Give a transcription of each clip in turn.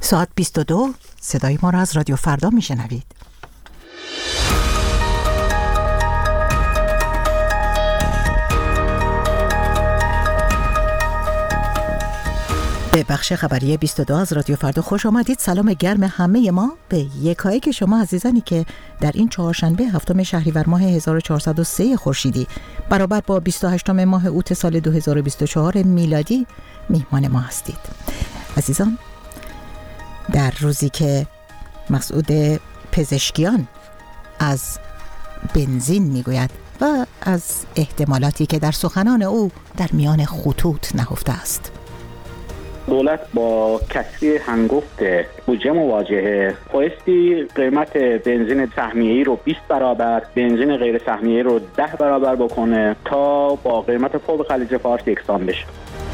ساعت 22 صدای ما را از رادیو فردا میشنوید. به بخش خبری 22 از رادیو فردا خوش آمدید. سلام گرم همه ما به یکایک شما عزیزانی که در این چهارشنبه 7 شهریور ماه 1403 خورشیدی برابر با 28 ماه اوت سال 2024 میلادی میهمان ما هستید. عزیزان، در روزی که مسعود پزشکیان از بنزین میگوید و از احتمالاتی که در سخنان او در میان خطوط نهفته است، دولت با کسری هنگفت بودجه مواجهه، بایستی قیمت بنزین سهمیه‌ای رو 20 برابر، بنزین غیر سهمیه‌ای رو 10 برابر بکنه تا با قیمت فوق خلیج فارس یکسان بشه.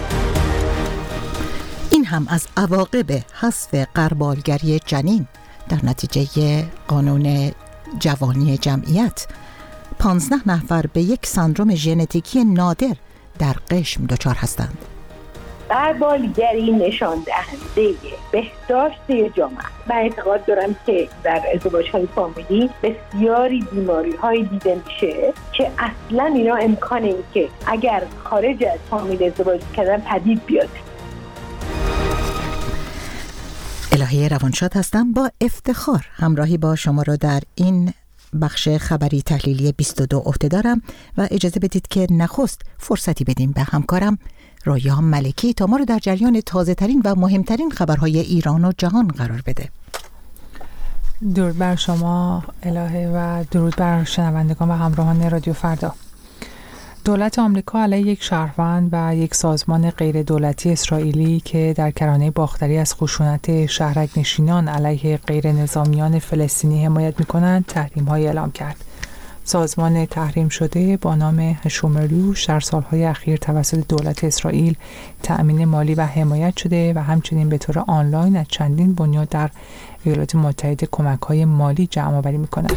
این هم از عواقب حذف غربالگری جنین در نتیجه قانون جوانی جمعیت. 15 نفر به یک سندرم ژنتیکی نادر در قشم دچار هستند. غربالگری نشان دهنده بهداشت جامعه. من اعتقاد دارم که در ازدواج‌های فامیلی بسیاری بیماری‌های دیده میشه که اصلاً اینا امکان این که اگر خارج از فامیل ازدواج کردن پدید بیاد. الهی روانشاد هستم. با افتخار همراهی با شما را در این بخش خبری تحلیلی 22 عهده دارم و اجازه بدید که نخست فرصتی بدیم به همکارم رویا ملکی تا ما رو در جریان تازه ترین و مهمترین خبرهای ایران و جهان قرار بده. درود بر شما الهه و درود بر شنوندگان و همراهان رادیو فردا. دولت آمریکا علیه یک شهروند و یک سازمان غیر دولتی اسرائیلی که در کرانه باختری از خشونت شهرک نشینان علیه غیر نظامیان فلسطینی حمایت می‌کنند تحریم‌های اعلام کرد. سازمان تحریم شده با نام هشومریوش در سالهای اخیر توسط دولت اسرائیل تأمین مالی و حمایت شده و همچنین به طور آنلاین از چندین بنیاد در ایالات متحده کمک‌های مالی جمع‌آوری می‌کند.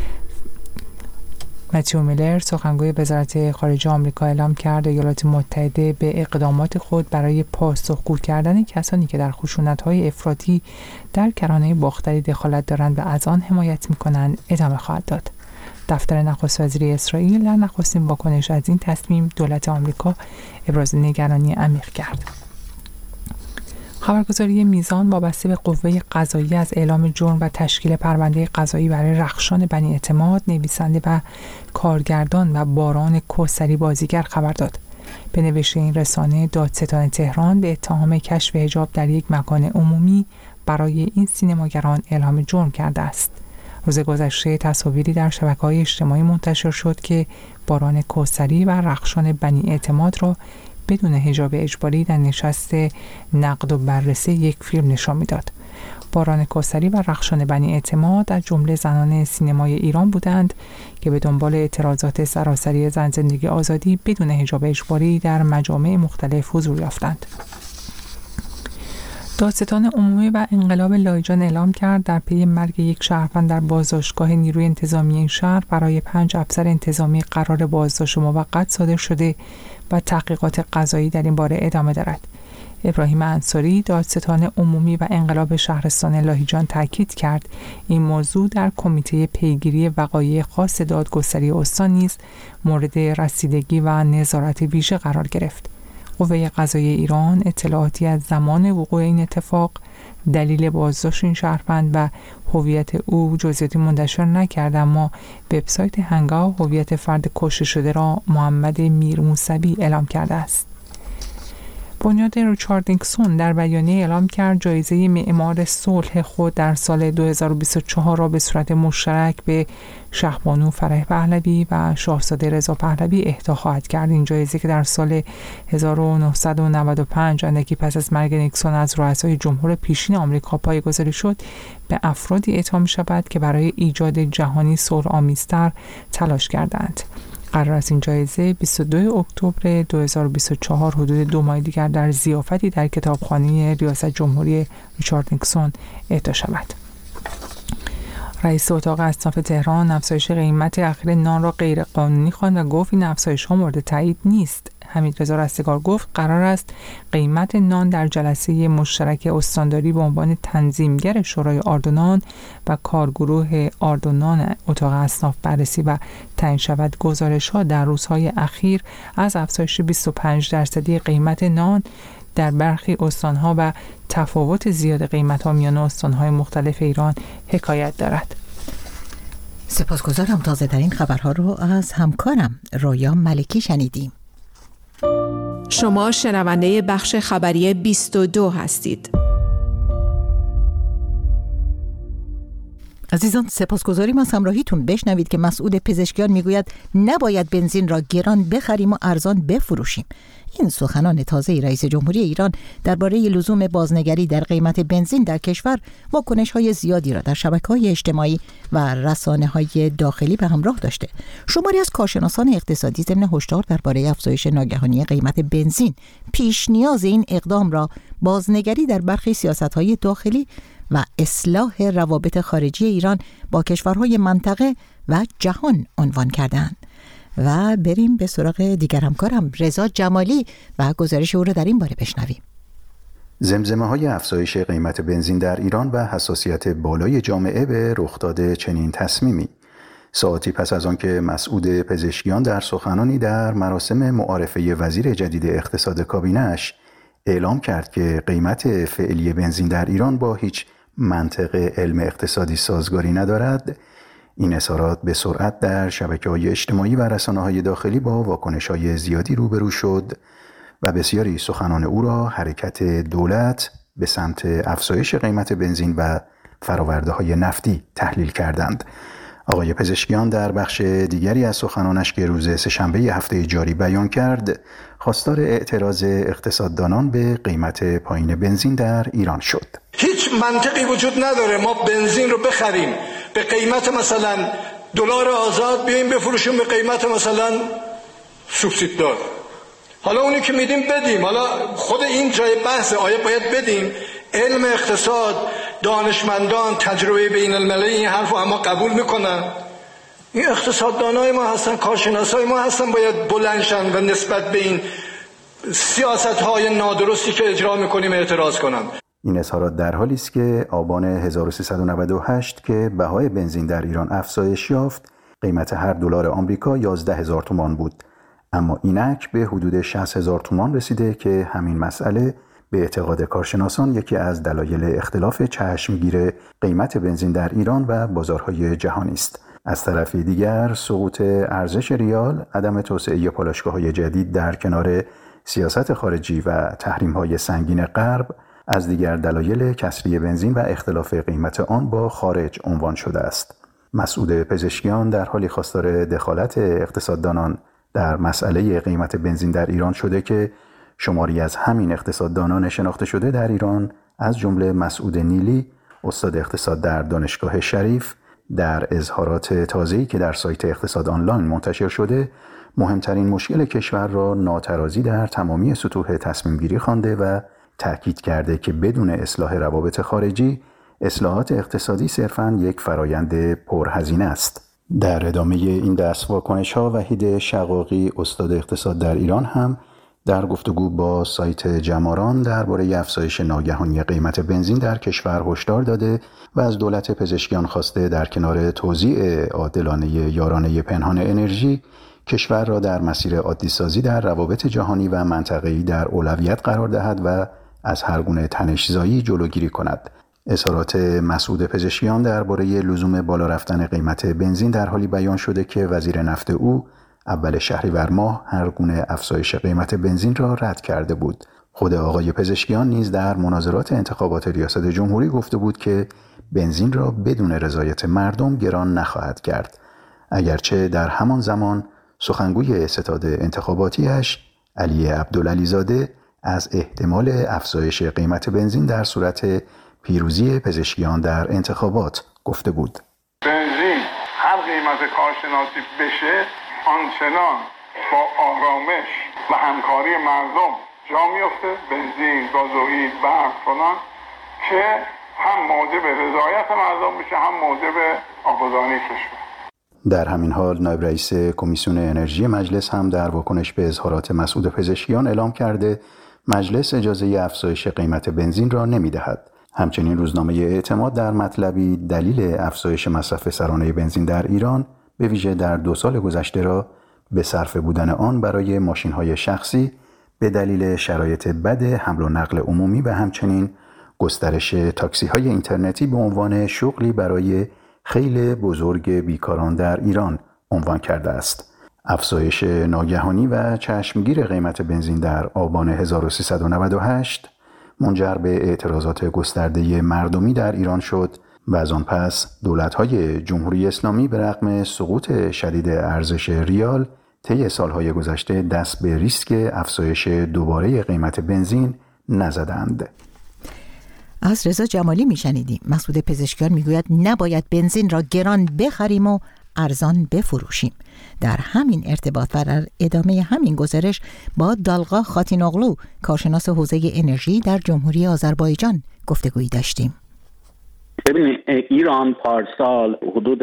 متیو میلر سخنگوی وزارت خارجه آمریکا اعلام کرد ایالات متحده به اقدامات خود برای پاسخگو کردن کسانی که در خشونت‌های افراطی در کرانه باختری دخالت دارند و از آن حمایت می‌کنند ادامه خواهد داد. دفتر نخست وزیری اسرائیل در نخستین واکنش از این تصمیم دولت آمریکا ابراز نگرانی عمیق کرد. خبرگزاری میزان وابسته به قوه قضاییه از اعلام جرم و تشکیل پرونده قضایی برای رخشان بنی اعتماد، نویسنده و کارگردان و باران کوثری بازیگر خبر داد. به نوشته این رسانه، دادستان تهران به اتهام کشف حجاب در یک مکان عمومی برای این سینماگران اعلام جرم کرده است. روز گذشته تصاویری در شبکه‌های اجتماعی منتشر شد که باران کوثری و رخشان بنی اعتماد را بدون حجاب اجباری در نشست نقد و بررسی یک فیلم نشان می‌داد. باران کوثری و رخشان بنی اعتماد از جمله زنان سینمای ایران بودند که به دنبال اعتراضات سراسری زن زندگی آزادی بدون حجاب اجباری در مجامع مختلف حضور یافتند. دادستان عمومی و انقلاب لاهیجان اعلام کرد در پی مرگ یک شهروند در بازداشتگاه نیروی انتظامی این شهر برای 5 افسر انتظامی قرار بازداشت موقت صادر شده و تحقیقات قضایی در این باره ادامه دارد. ابراهیم انصاری دادستان عمومی و انقلاب شهرستان لاهیجان تاکید کرد این موضوع در کمیته پیگیری وقایع خاص دادگستری استان نیز مورد رسیدگی و نظارت ویژه قرار گرفت. قوه قضاییه ایران اطلاعاتی از زمان وقوع این اتفاق، دلیل بازداشت این شهروند و هویت او جزئیاتی منتشر نکرد، اما وبسایت هنگاو هویت فرد کشته شده را محمد میرموسوی اعلام کرده است. بنیاد ریچارد نیکسون در بیانیه اعلام کرد جایزه معمار صلح خود در سال 2024 را به صورت مشترک به شهبانو فرح پهلوی و شاهزاده رضا پهلوی اهدا خواهد کرد. این جایزه که در سال 1995 اندکی پس از مرگ نیکسون از رؤسای جمهور پیشین آمریکا پایه‌گذاری شد، به افرادی اعطا می‌شود که برای ایجاد جهانی صلح‌آمیزتر تلاش کردند. قرار است این جایزه 22 اکتبر 2024 حدود 2 ماه دیگر در ضیافتی در کتابخانه ریاست جمهوری ریچارد نیکسون اهدا شود. رئیس اتاق اصناف تهران افزایش قیمت اخیر نان را غیر قانونی خواند و گفت این افزایش‌ها مورد تایید نیست. حمیدرضا رستگار گفت قرار است قیمت نان در جلسه مشترک استانداری به عنوان تنظیمگر شورای آردونان و کارگروه آردونان اتاق اصناف بررسی و تعیین شود. گزارش‌ها در روزهای اخیر از افزایش 25% قیمت نان در برخی استان‌ها و تفاوت زیاد قیمت‌ها میان استان‌های مختلف ایران حکایت دارد. سپاسگزارم. تازه ترین خبرها رو از همکارم رویا ملکی شنیدیم. شما شنونده بخش خبری 22 هستید. عزیزان سپاسگزاریم از همراهیتون. بشنوید که مسعود پزشکیان میگوید نباید بنزین را گران بخریم و ارزان بفروشیم. این سخنان تازه رئیس جمهوری ایران درباره لزوم بازنگری در قیمت بنزین در کشور واکنش‌های زیادی را در شبکه‌های اجتماعی و رسانه‌های داخلی به همراه داشته. شماری از کارشناسان اقتصادی ضمن هشدار درباره افزایش ناگهانی قیمت بنزین پیش نیاز این اقدام را بازنگری در برخی سیاست‌های داخلی و اصلاح روابط خارجی ایران با کشورهای منطقه و جهان عنوان کردند. و بریم به سراغ دیگر همکارم رضا جمالی و گزارش او را در این باره بشنویم. زمزمه‌های افزایش قیمت بنزین در ایران و حساسیت بالای جامعه به رخداد چنین تصمیمی ساعتی پس از آن که مسعود پزشکیان در سخنانی در مراسم معارفه وزیر جدید اقتصاد کابینه‌اش اعلام کرد که قیمت فعلی بنزین در ایران با هیچ منطق علم اقتصادی سازگاری ندارد، این اظهارات به سرعت در شبکه‌های اجتماعی و رسانه‌های داخلی با واکنش‌های زیادی روبرو شد و بسیاری سخنان او را حرکت دولت به سمت افزایش قیمت بنزین و فرآورده‌های نفتی تحلیل کردند. آقای پزشکیان در بخش دیگری از سخنانش که روز سه‌شنبه هفته جاری بیان کرد، خواستار اعتراض اقتصاددانان به قیمت پایین بنزین در ایران شد. هیچ منطقی وجود نداره ما بنزین رو بخریم به قیمت مثلا دلار آزاد بیایم بفروشیم به قیمت مثلا سوبسیددار. حالا اونی که میدیم بدیم، حالا خود این جای بحث آیا باید بدیم. علم اقتصاد، دانشمندان، تجربه بین المللی این حرف رو اما قبول میکنن. این اقتصاددانای ما هستن، کارشناسای ما هستن، باید بلندشن و نسبت به این سیاست‌های نادرستی که اجرا میکنیم اعتراض کنن. این اظهارات در حالی است که آبان 1398 که بهای بنزین در ایران افزایش یافت، قیمت هر دلار آمریکا 11,000 تومان بود، اما اینک به حدود 60,000 تومان رسیده که همین مسئله به اعتقاد کارشناسان یکی از دلایل اختلاف چشمگیر قیمت بنزین در ایران و بازارهای جهانی است. از طرف دیگر سقوط ارزش ریال، عدم توسعه پالایشگاه‌های جدید در کنار سیاست خارجی و تحریم‌های سنگین غرب از دیگر دلایل کسری بنزین و اختلاف قیمت آن با خارج عنوان شده است. مسعود پزشکیان در حالی خواستار دخالت اقتصاددانان در مسئله قیمت بنزین در ایران شده که شماری از همین اقتصاددانان شناخته شده در ایران از جمله مسعود نیلی، استاد اقتصاد در دانشگاه شریف، در اظهارات تازه‌ای که در سایت اقتصاد آنلاین منتشر شده، مهمترین مشکل کشور را ناترازی در تمامی سطوح تصمیم گیری خوانده و تأکید کرده که بدون اصلاح روابط خارجی، اصلاحات اقتصادی صرفاً یک فرایند پرهزینه است. در ادامه این دست واکنش‌ها وحید شقاقی، استاد اقتصاد در ایران، هم در گفتگو با سایت جماران درباره افزایش ناگهانی قیمت بنزین در کشور هشدار داده و از دولت پزشکیان خواسته در کنار توزیع عادلانه یارانه پنهان انرژی، کشور را در مسیر عادی‌سازی در روابط جهانی و منطقه‌ای در اولویت قرار دهد و از هر گونه تنش‌زایی جلوگیری کند. اظهارات مسعود پزشکیان درباره لزوم بالا رفتن قیمت بنزین در حالی بیان شده که وزیر نفت او اول شهریور ماه هر گونه افزایش قیمت بنزین را رد کرده بود. خود آقای پزشکیان نیز در مناظرات انتخابات ریاست جمهوری گفته بود که بنزین را بدون رضایت مردم گران نخواهد کرد. اگرچه در همان زمان سخنگوی ستاد انتخاباتیش علی عبدالعلیزاده از احتمال افزایش قیمت بنزین در صورت پیروزی پزشکیان در انتخابات گفته بود. بنزین هر قیمت کارشناسی بشه آنچنان با آرامش و همکاری مردم جا میفته، بنزین، گازوئیل، برق فلان، که هم موجب رضایت مردم بشه هم موجب آبادانی کشور. در همین حال نایب رئیس کمیسیون انرژی مجلس هم در واکنش به اظهارات مسعود پزشکیان اعلام کرده مجلس اجازه افزایش قیمت بنزین را نمی‌دهد. همچنین روزنامه اعتماد در مطلبی دلیل افزایش مصرف سرانه بنزین در ایران به ویژه در 2 سال گذشته را به صرفه بودن آن برای ماشین‌های شخصی به دلیل شرایط بد حمل و نقل عمومی و همچنین گسترش تاکسی‌های اینترنتی به عنوان شغلی برای خیلی بزرگ بیکاران در ایران عنوان کرده است. افزایش ناگهانی و چشمگیر قیمت بنزین در آبان 1398 منجر به اعتراضات گسترده مردمی در ایران شد و از آن پس دولت‌های جمهوری اسلامی به رغم سقوط شدید ارزش ریال طی سالهای گذشته دست به ریسک افزایش دوباره قیمت بنزین نزدند. از رضا جمالی میشنیدیم. مسعود پزشکیان میگوید نباید بنزین را گران بخریم و ارزان بفروشیم. در همین ارتباط و در ادامه همین گزارش با دالغا خاتینوغلو کارشناس حوزه انرژی در جمهوری آذربایجان گفتگویی داشتیم. ببینید ایران پارسال حدود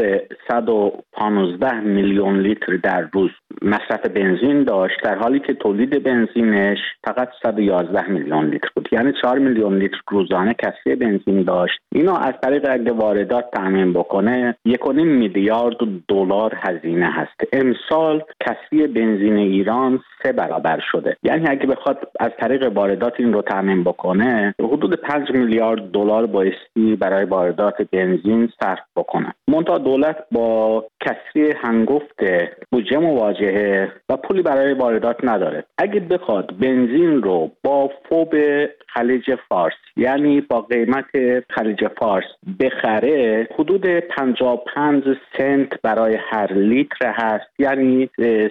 115 میلیون لیتر در روز مصرف بنزین داشت، در حالی که تولید بنزینش فقط 111 میلیون لیتر بود، یعنی 4 میلیون لیتر روزانه کسری بنزین داشت. اینا از طریق اگه واردات تامین بکنه 1.5 میلیارد دلار هزینه هست. امسال کسری بنزین ایران 3 برابر شده، یعنی اگه بخواد از طریق واردات این رو تامین بکنه حدود 5 میلیارد دلار بایستی برای واردات بنزین صرف بکنه. منتها دولت با کسری هنگفت بودجه مواجهه و پولی برای واردات نداره. اگه بخواد بنزین رو با فوب خلیج فارس، یعنی با قیمت خلیج فارس بخره، حدود 55 سنت برای هر لیتر هست، یعنی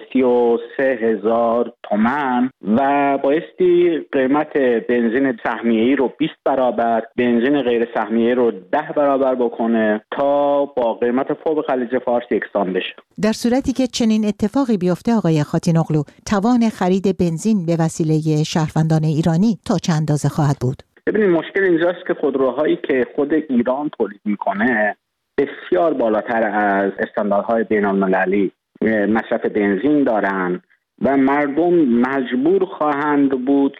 33,000 تومان و بایستی قیمت بنزین سهمیه‌ای رو 20 برابر، بنزین غیر سهمیه‌ای رو 10 برابر بکنه تا با قیمت فوق خلیج فارس یکسان بشه. در صورتی که چنین اتفاقی بیفته آقای خاتینوغلو، توان خرید بنزین به وسیله شهروندان ایرانی تا چند اندازه خواهد بود؟ ببینید مشکل اینجاست که خودروهایی که خود ایران تولید میکنه بسیار بالاتر از استانداردهای بین‌المللی مصرف بنزین دارن و مردم مجبور خواهند بود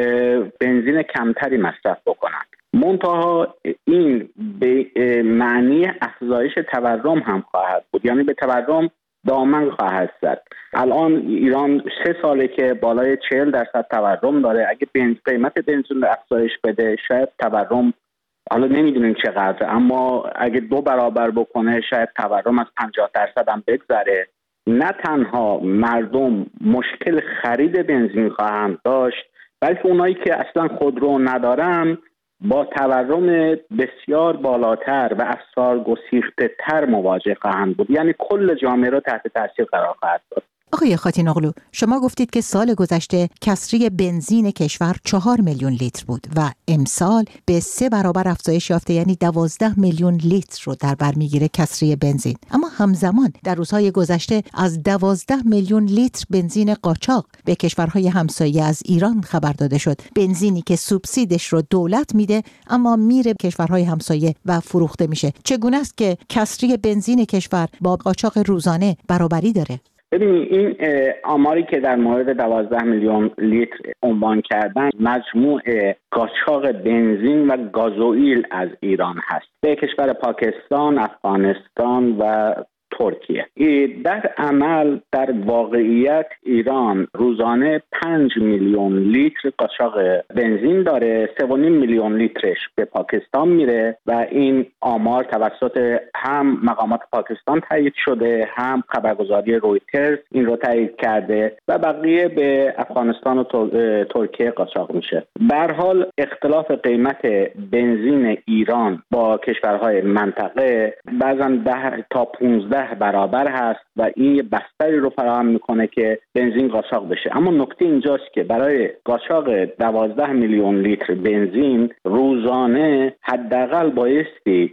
که بنزین کمتری مصرف بکنند. منتها این به معنی افزایش تورم هم خواهد بود، یعنی به تورم دامن خواهد زد. الان ایران 3 ساله که بالای 40% تورم داره. اگه قیمت بنزین رو افزایش بده شاید تورم، حالا نمیدونیم چقدر، اما اگه 2 برابر بکنه شاید تورم از 50% هم بگذره. نه تنها مردم مشکل خرید بنزین خواهند داشت، بلکه اونایی که اصلا خودرو ندارن با تورم بسیار بالاتر و افسار گسیخته تر مواجه خواهند بود، یعنی کل جامعه را تحت تاثیر قرار خواهد داد. آقای خاتینوغلو، شما گفتید که سال گذشته کسری بنزین کشور 4 میلیون لیتر بود و امسال به 3 برابر افزایش یافته، یعنی 12 میلیون لیتر رو در بر میگیره کسری بنزین. اما همزمان در روزهای گذشته از 12 میلیون لیتر بنزین قاچاق به کشورهای همسایه از ایران خبر داده شد. بنزینی که سوبسیدش رو دولت میده اما میره کشورهای همسایه و فروخته میشه. چگونه است که کسری بنزین کشور با قاچاق روزانه برابری داره؟ ببینید این آماری که در مورد 12 میلیون لیتر عنوان کردن مجموع قاچاق بنزین و گازوئیل از ایران هست به کشور پاکستان، افغانستان و ترکیه. در عمل در واقعیت ایران روزانه 5 میلیون لیتر قاچاق بنزین داره، 3.5 میلیون لیترش به پاکستان میره و این آمار توسط هم مقامات پاکستان تایید شده، هم خبرگزاری رویترز این رو تایید کرده و بقیه به افغانستان و ترکیه قاچاق میشه. به هر حال اختلاف قیمت بنزین ایران با کشورهای منطقه بعضا 10 تا 15 برابر هست و این یه بستری رو فراهم میکنه که بنزین قاچاق بشه. اما نکته اینجاست که برای قاچاق 12 میلیون لیتر بنزین روزانه حداقل بایستی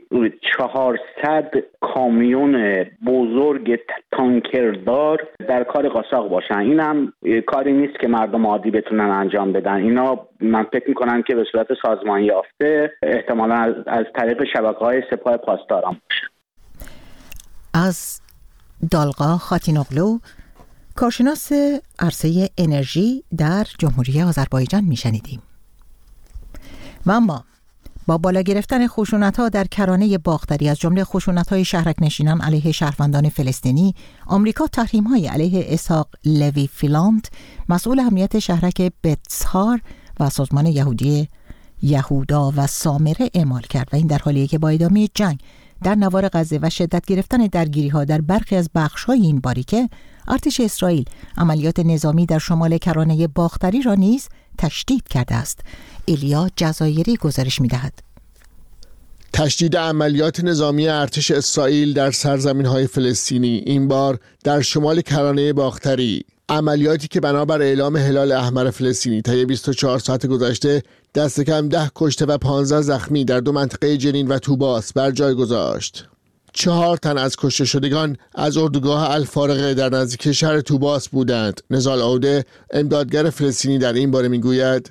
400 کامیون بزرگ تانکردار در کار قاچاق باشن. این هم کاری نیست که مردم عادی بتونن انجام بدن. اینا من فکر میکنم که به صورت سازمانی یافته احتمالاً از طریق شبکه‌های سپاه پاسداران باشه. از دالقا خاتینوغلو، کارشناس عرصه انرژی در جمهوری آذربایجان میشنیدیم. و اما با بالا گرفتن خشونت‌ها در کرانه باختری از جمله خشونت‌های شهرک نشینان علیه شهروندان فلسطینی، آمریکا تحریم‌های علیه اسحاق لوی فیلانت، مسئول امنیت شهرک بتسهار و سازمان یهودی یهودا و سامره اعمال کرد و این در حالیه که با ادامه جنگ در نوار غزه و شدت گرفتن درگیری‌ها در برخی از بخش‌های این باریکه، ارتش اسرائیل عملیات نظامی در شمال کرانه باختری را نیز تشدید کرده است. ایلیا جزایری گزارش می‌دهد. تشدید عملیات نظامی ارتش اسرائیل در سرزمین‌های فلسطینی، این بار در شمال کرانه باختری، عملیاتی که بنابر اعلام هلال احمر فلسطینی طی 24 ساعت گذشته دست کم 10 کشته و 15 زخمی در 2 منطقه جنین و طوباس بر جای گذاشت. 4 تن از کشته شدگان از اردوگاه الفارقه در نزدیکی شهر طوباس بودند. نزال عوده، امدادگر فلسطینی، در این باره میگوید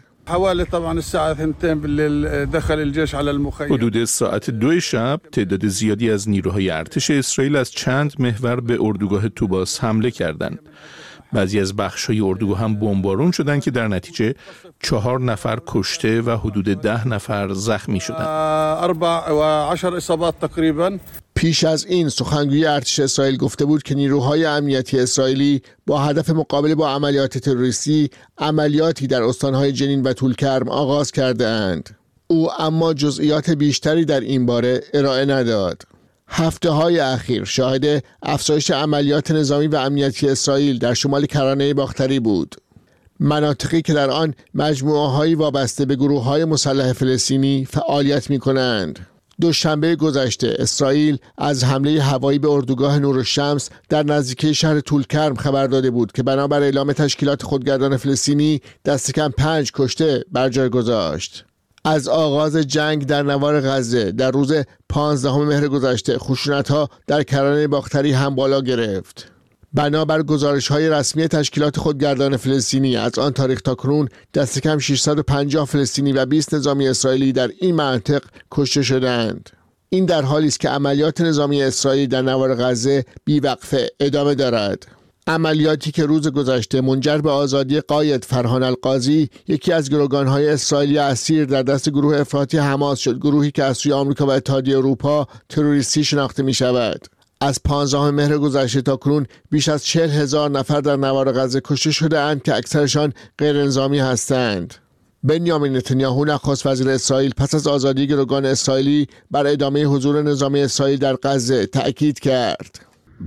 حدود ساعت 2 شب تعداد زیادی از نیروهای ارتش اسرائیل از چند محور به اردوگاه طوباس حمله کردند. بعضی از بخش‌های اردوگاه هم بمبارون شدند که در نتیجه 4 نفر کشته و حدود 10 نفر زخمی شدند. 14 اصابات تقریبا. پیش از این سخنگوی ارتش اسرائیل گفته بود که نیروهای امنیتی اسرائیلی با هدف مقابله با عملیات تروریستی عملیاتی در استانهای جنین و طولکرم آغاز کرده اند. او اما جزئیات بیشتری در این باره ارائه نداد. هفته‌های اخیر شاهد افزایش عملیات نظامی و امنیتی اسرائیل در شمال کرانه باختری بود. مناطقی که در آن مجموعه‌های وابسته به گروه‌های مسلح فلسطینی فعالیت می‌کنند. دوشنبه گذشته اسرائیل از حمله هوایی به اردوگاه نورالشمس در نزدیکی شهر طولکرم خبر داده بود که بنابر اعلام تشکیلات خودگردان فلسطینی دست کم 5 کشته بر جای گذاشت. از آغاز جنگ در نوار غزه در روز 15 مهر گذشته خشونت‌ها در کرانه باختری هم بالا گرفت. بنابر گزارش‌های رسمی تشکیلات خودگردان فلسطینی از آن تاریخ تا کنون دست کم 650 فلسطینی و 20 نظامی اسرائیلی در این منطقه کشته شدند. این در حالی است که عملیات نظامی اسرائیل در نوار غزه بی‌وقفه ادامه دارد. عملیاتی که روز گذشته منجر به آزادی قاید فرهان القاضی، یکی از گروگان‌های اسرائیلی اسیر در دست گروه افراطی حماس شد، گروهی که از سوی آمریکا و اتحادیه اروپا تروریستی شناخته می‌شود. از 15 مهر گذشته تا کنون بیش از 40,000 نفر در نوار غزه کشته شده اند که اکثرشان غیر نظامی هستند. بنیامین نتانیاهو نخست وزیر اسرائیل پس از آزادی گروگان اسرائیلی بر ادامه حضور نظامی اسرائیل در غزه تأکید کرد.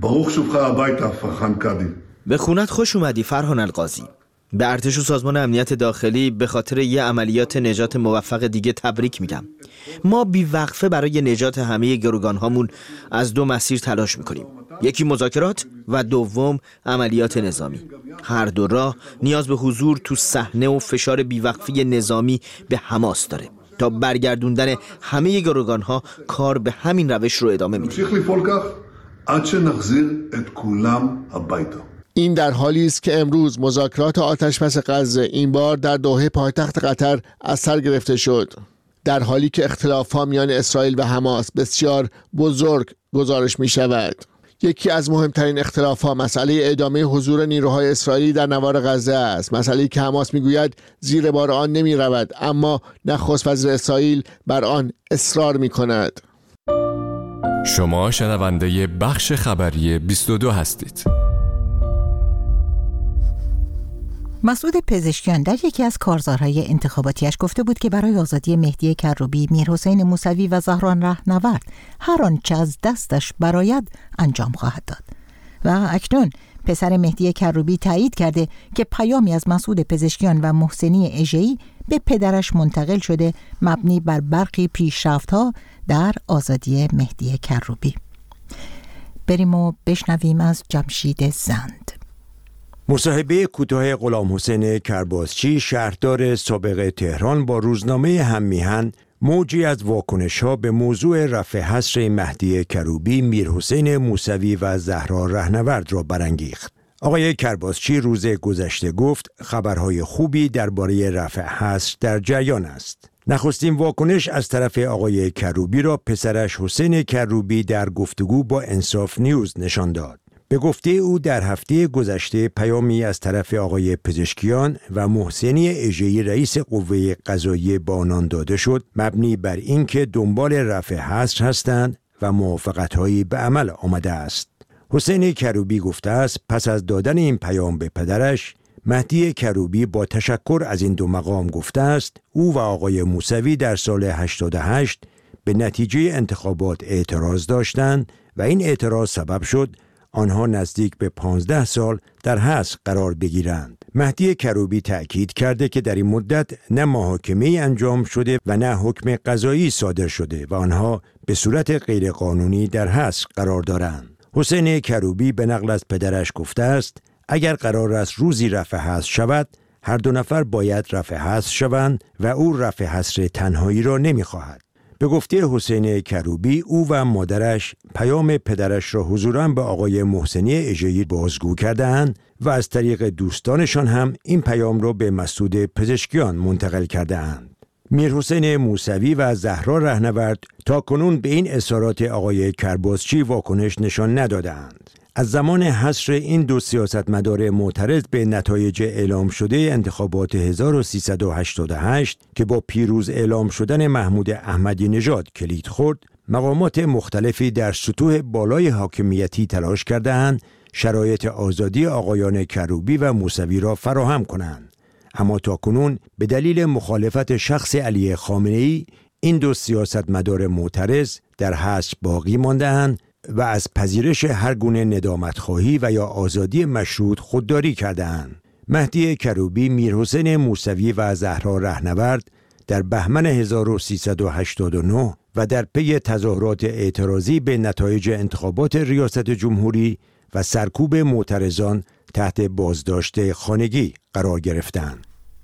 به خونت خوش اومدی فرهان القاضی. به ارتش و سازمان امنیت داخلی به خاطر یه عملیات نجات موفق دیگه تبریک میگم. ما بی‌وقفه برای نجات همه گروگان‌هامون از 2 مسیر تلاش میکنیم. یکی مذاکرات و دوم عملیات نظامی. هر دو راه نیاز به حضور تو صحنه و فشار بی‌وقفه نظامی به حماس داره. تا برگردوندن همه گروگان‌ها کار به همین روش رو ادامه میدیم. این در حالی است که امروز مذاکرات آتشبس غزه این بار در دوحه پایتخت قطر از سر گرفته شد، در حالی که اختلاف‌ها میان اسرائیل و حماس بسیار بزرگ گزارش می شود. یکی از مهمترین اختلاف‌ها مسئله ادامه حضور نیروهای اسرائیلی در نوار غزه است، مسئله‌ای که حماس میگوید زیر بار آن نمی رود، اما نخست وزیر اسرائیل بر آن اصرار می کند. شما شنونده بخش خبری 22 هستید. مسعود پزشکیان در یکی از کارزارهای انتخاباتیش گفته بود که برای آزادی مهدی کروبی، میرحسین موسوی و زهران رهنورد هر آنچه از دستش برآید انجام خواهد داد. و اکنون پسر مهدی کروبی تایید کرده که پیامی از مسعود پزشکیان و محسنی اژه‌ای به پدرش منتقل شده مبنی بر برخی پیشرفت‌ها در آزادی مهدی کروبی. بریم و بشنویم از جمشید زند. مصاحبه کوتاه غلامحسین کرباسچی، شهردار سابق تهران، با روزنامه هم‌میهن موجی از واکنش‌ها به موضوع رفع حصر مهدی کروبی، میرحسین موسوی و زهرا رهنورد را برانگیخت. آقای کرباسچی روز گذشته گفت خبرهای خوبی درباره رفع حصر در جریان است. نخستین واکنش از طرف آقای کروبی را پسرش حسین کروبی در گفتگو با انصاف نیوز نشان داد. به گفته او در هفته گذشته پیامی از طرف آقای پزشکیان و محسنی اژه‌ای رئیس قوه قضاییه به آنان داده شد مبنی بر اینکه دنبال رفع حظر هستند و موافقت‌هایی به عمل آمده است. حسین کروبی گفته است پس از دادن این پیام به پدرش، مهدی کروبی با تشکر از این دو مقام گفته است او و آقای موسوی در سال 88 به نتیجه انتخابات اعتراض داشتند و این اعتراض سبب شد آنها نزدیک به 15 سال در حبس قرار بگیرند. مهدی کروبی تأکید کرده که در این مدت نه محاکمه‌ای انجام شده و نه حکم قضایی صادر شده و آنها به صورت غیرقانونی در حبس قرار دارند. حسین کروبی به نقل از پدرش گفته است اگر قرار است روزی رفع حظر شود، هر دو نفر باید رفع حظر شوند و او رفع حظر تنهایی را نمی‌خواهد. به گفته حسین کروبی او و مادرش پیام پدرش را حضوراً به آقای محسنی اژه‌ای بازگو کرده‌اند و از طریق دوستانشان هم این پیام را به مسعود پزشکیان منتقل کرده‌اند. میرحسین موسوی و زهرا رهنورد تاکنون به این اظهارات آقای کرباسچی واکنش نشان ندادند. از زمان حصر این دو سیاستمدار معترض به نتایج اعلام شده انتخابات 1388 که با پیروز اعلام شدن محمود احمدی نژاد کلید خورد، مقامات مختلفی در سطوح بالای حاکمیتی تلاش کردند شرایط آزادی آقایان کروبی و موسوی را فراهم کنند. اما تاکنون به دلیل مخالفت شخص علی خامنه‌ای این دو سیاستمدار معترض در حبس باقی مانده‌اند و از پذیرش هر گونه ندامت‌خواهی و یا آزادی مشروط خودداری کرده‌اند. مهدی کروبی، میرحسین موسوی و زهرا رهنورد در بهمن 1389 و در پی تظاهرات اعتراضی به نتایج انتخابات ریاست جمهوری و سرکوب معترضان تحت بازداشت خانگی قرار گرفتند.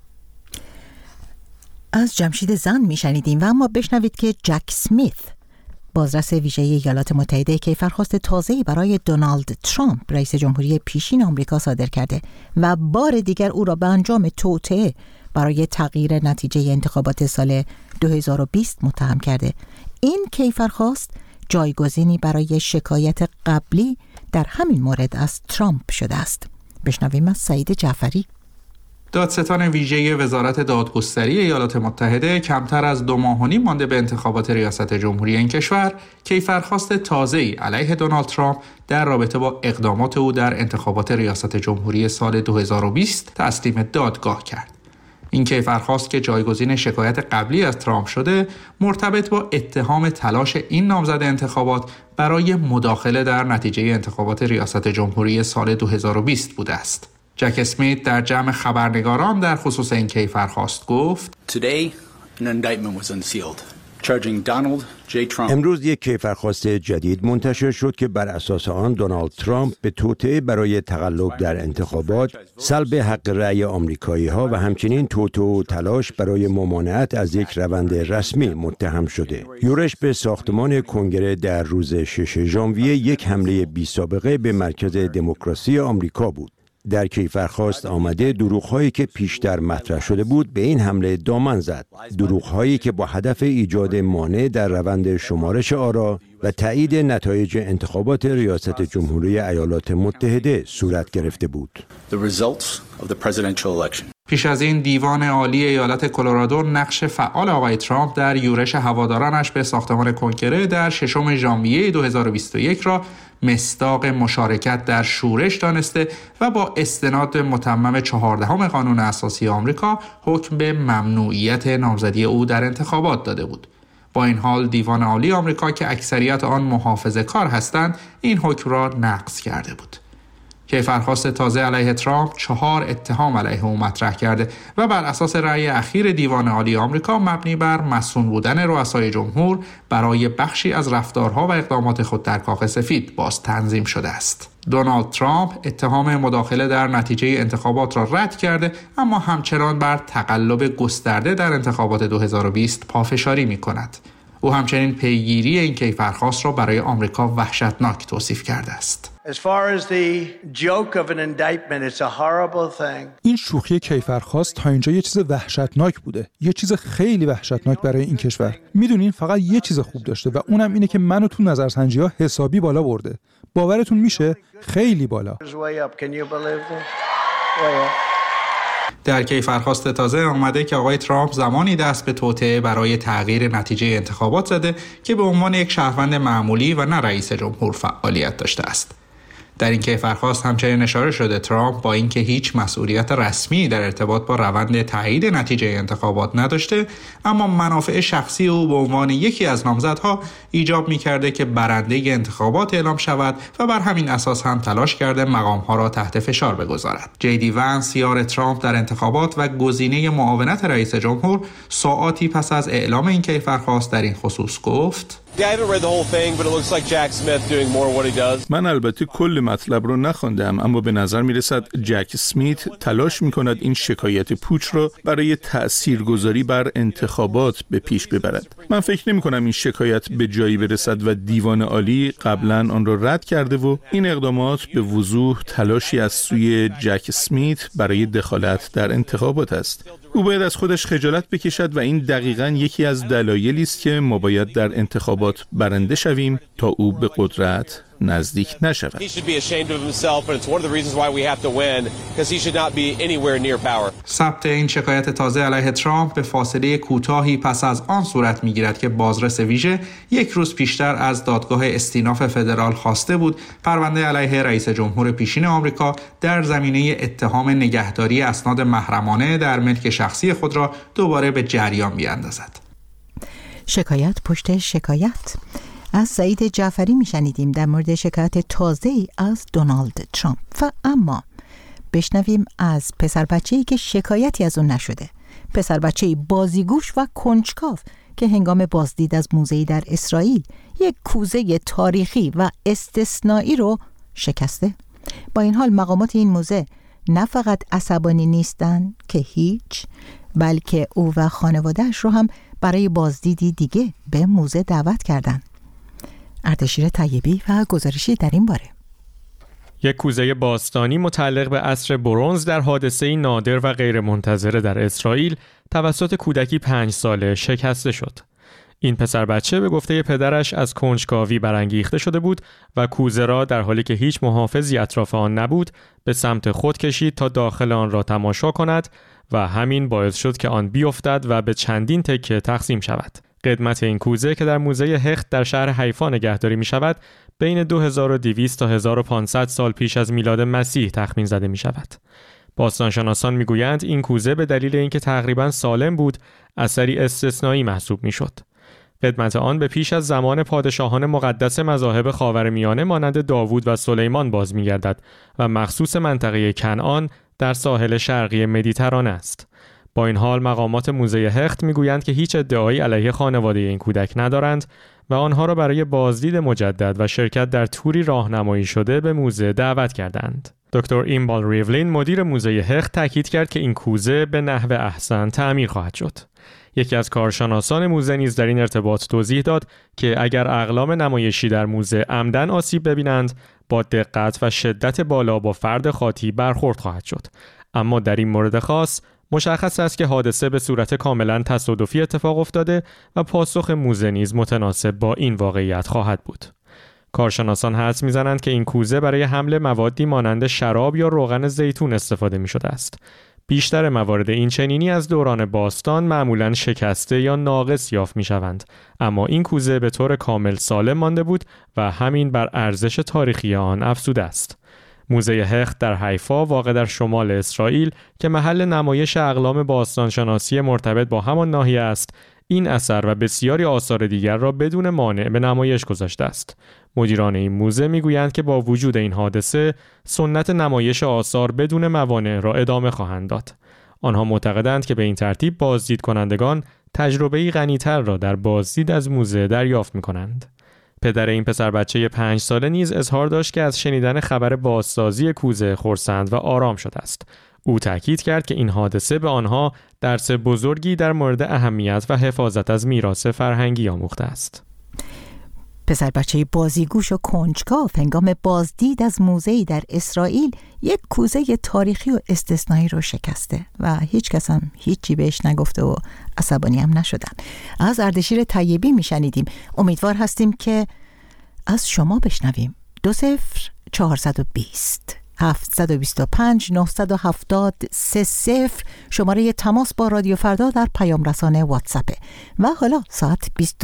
از جمشید زن میشنیدیم و اما بشنوید که جک اسمیت، بازرس ویژه ایالات متحده، کیفرخواست تازه‌ای برای دونالد ترامپ رئیس جمهوری پیشین آمریکا صادر کرده و بار دیگر او را به انجام توطئه برای تغییر نتیجه انتخابات سال 2020 متهم کرده. این کیفرخواست جایگزینی برای شکایت قبلی در همین مورد از ترامپ شده است. بشنویم از سعید جعفری. دادستان ویژه وزارت دادگستری ایالات متحده کمتر از 2 ماه و نیم مانده به انتخابات ریاست جمهوری این کشور کیفرخواست تازه‌ای علیه دونالد ترامپ در رابطه با اقدامات او در انتخابات ریاست جمهوری سال 2020 تسلیم دادگاه کرد. این کیفرخواست که جایگزین شکایت قبلی از ترامپ شده، مرتبط با اتهام تلاش این نامزد انتخابات برای مداخله در نتیجه انتخابات ریاست جمهوری سال 2020 بوده است. جک اسمیت در جمع خبرنگاران در خصوص این کیفرخواست گفت: امروز یک کیفرخواست جدید منتشر شد که بر اساس آن دونالد ترامپ به توطئه برای تقلب در انتخابات، سلب حق رأی آمریکایی‌ها و همچنین توطئه و تلاش برای ممانعت از یک روند رسمی متهم شده. یورش به ساختمان کنگره در روز 6 ژانویه یک حمله بی‌سابقه به مرکز دموکراسی آمریکا بود. در کیفرخواست آمده دروغ‌هایی که پیشتر مطرح شده بود به این حمله دامن زد. دروغ‌هایی که با هدف ایجاد مانع در روند شمارش آرا و تایید نتایج انتخابات ریاست جمهوری ایالات متحده صورت گرفته بود. پیش از این دیوان عالی ایالت کلرادو نقش فعال آقای ترامپ در یورش هوادارانش به ساختمان کنگره در 6 ژانویه 2021 را مصداق مشارکت در شورش دانسته و با استناد متمم 14 قانون اساسی آمریکا حکم به ممنوعیت نامزدی او در انتخابات داده بود. با این حال دیوان عالی آمریکا که اکثریت آن محافظه‌کار هستند، این حکم را نقض کرده بود. کیفرخواست تازه علیه ترامپ 4 اتهام علیه او مطرح کرده و بر اساس رأی اخیر دیوان عالی آمریکا مبنی بر مسئول بودن رؤسای جمهور برای بخشی از رفتارها و اقدامات خود در کاخ سفید باز تنظیم شده است. دونالد ترامپ اتهام مداخله در نتیجه انتخابات را رد کرده، اما همچنان بر تقلب گسترده در انتخابات 2020 پافشاری می‌کند. او همچنین پیگیری این کیفرخواست را برای آمریکا وحشتناک توصیف کرده است. این شوخی کیفرخواست تا اینجا یه چیز وحشتناک بوده، یه چیز خیلی وحشتناک برای این کشور. میدونین فقط یه چیز خوب داشته و اونم اینه که منو تو نظرسنجی‌ها حسابی بالا برده. باورتون میشه؟ خیلی بالا. در کیفرخواست تازه آمده که آقای ترامپ زمانی دست به توطئه برای تغییر نتیجه انتخابات زده که به عنوان یک شهروند معمولی و نه رئیس جمهور فعالیت داشته است. در این کیفرخواست همچنین اشاره شده ترامپ با اینکه هیچ مسئولیت رسمی در ارتباط با روند تایید نتیجه انتخابات نداشته، اما منافع شخصی او به عنوان یکی از نامزدها ایجاب می‌کرده که برنده انتخابات اعلام شود و بر همین اساس هم تلاش کرده مقام‌ها را تحت فشار بگذارد. جی ونس یار ترامپ در انتخابات و گزینه معاونت رئیس جمهور ساعاتی پس از اعلام این کیفرخواست در این خصوص گفت: من البته کل مطلب رو نخواندم، اما به نظر میرسد جک اسمیت تلاش میکند این شکایت پوچ را برای تأثیرگذاری بر انتخابات به پیش ببرد. من فکر نمی کنم این شکایت به جایی برسد و دیوان عالی قبلا آن را رد کرده و این اقدامات به وضوح تلاشی از سوی جک اسمیت برای دخالت در انتخابات است. او باید از خودش خجالت بکشد و این دقیقاً یکی از دلایلی است که ما باید در انتخابات برنده شویم تا او به قدرت نزدیک نشود. ثبت این شکایت تازه علیه ترامپ به فاصله کوتاهی پس از آن صورت می‌گیرد که بازرس ویژه یک روز پیشتر از دادگاه استیناف فدرال خواسته بود پرونده علیه رئیس جمهور پیشین آمریکا در زمینه اتهام نگهداری اسناد محرمانه در ملک شخصی خود را دوباره به جریان بیاندازد. شکایت پشت شکایت. از سعید جعفری میشنیدیم در مورد شکایت تازه‌ای از دونالد ترامپ. و اما بشنویم از پسر بچه‌ای که شکایتی از اون نشده. پسر بچه‌ای بازیگوش و کنجکاو که هنگام بازدید از موزه‌ای در اسرائیل یک کوزه تاریخی و استثنایی رو شکسته. با این حال مقامات این موزه نه فقط عصبانی نیستن که هیچ، بلکه او و خانواده‌اش رو هم برای بازدیدی دیگه به موزه دعوت کردن. اردشیر طیبی و گزارشی در این باره. یک کوزه باستانی متعلق به عصر برنز در حادثه‌ای نادر و غیرمنتظره در اسرائیل توسط کودکی 5 ساله شکسته شد. این پسر بچه به گفته پدرش از کنجکاوی برانگیخته شده بود و کوزه را در حالی که هیچ محافظی اطراف آن نبود به سمت خود کشید تا داخل آن را تماشا کند و همین باعث شد که آن بیفتد و به چندین تکه تقسیم شود. قدمت این کوزه که در موزه هخت در شهر حیفا نگهداری می شود بین 2200 تا 1500 سال پیش از میلاد مسیح تخمین زده می شود. باستانشناسان می گویند این کوزه به دلیل اینکه تقریباً سالم بود اثری استثنایی محسوب می شد. قدمت آن به پیش از زمان پادشاهان مقدس مذاهب خاورمیانه مانند داوود و سلیمان باز می گردد و مخصوص منطقه کنعان در ساحل شرقی مدیترانه است. با این حال مقامات موزه هخت میگویند که هیچ ادعایی علیه خانواده این کودک ندارند و آنها را برای بازدید مجدد و شرکت در توری راهنمایی شده به موزه دعوت کردند. دکتر ایمبال ریولین مدیر موزه هخت تاکید کرد که این کوزه به نحو احسن تعمیر خواهد شد. یکی از کارشناسان موزه نیز در این ارتباط توضیح داد که اگر اقلام نمایشی در موزه عمدن آسیب ببینند با دقت و شدت بالا با فرد خاطی برخورد خواهد شد. اما در این مورد خاص مشخص است که حادثه به صورت کاملا تصادفی اتفاق افتاده و پاسخ موزه نیز متناسب با این واقعیت خواهد بود. کارشناسان حدس می‌زنند که این کوزه برای حمل موادی مانند شراب یا روغن زیتون استفاده می‌شده است. بیشتر موارد این چنینی از دوران باستان معمولاً شکسته یا ناقص یافت می‌شوند، اما این کوزه به طور کامل سالم مانده بود و همین بر ارزش تاریخی آن افزوده است. موزه هخت در حیفا واقع در شمال اسرائیل که محل نمایش اقلام باستانشناسی مرتبط با همان ناحیه است، این اثر و بسیاری آثار دیگر را بدون مانع به نمایش گذاشته است. مدیران این موزه میگویند که با وجود این حادثه سنت نمایش آثار بدون موانع را ادامه خواهند داد. آنها معتقدند که به این ترتیب بازدید کنندگان تجربه‌ای غنی‌تر را در بازدید از موزه دریافت می‌کنند. پدر این پسر بچه 5 ساله نیز اظهار داشت که از شنیدن خبر بازسازی کوزه خرسند و آرام شده است. او تاکید کرد که این حادثه به آنها درس بزرگی در مورد اهمیت و حفاظت از میراث فرهنگی آموخته است. پسر بچه بازیگوش و کنجکاو هنگام بازدید از موزه‌ای در اسرائیل یک کوزه تاریخی و استثنایی رو شکسته و هیچ کس هم هیچی بهش نگفته و عصبانی هم نشدن. از اردشیر طیبی میشنیدیم. امیدوار هستیم که از شما بشنویم. 20420 725 970 30 شماره تماس با رادیو فردا در پیام رسانه واتساپه و حالا ساعت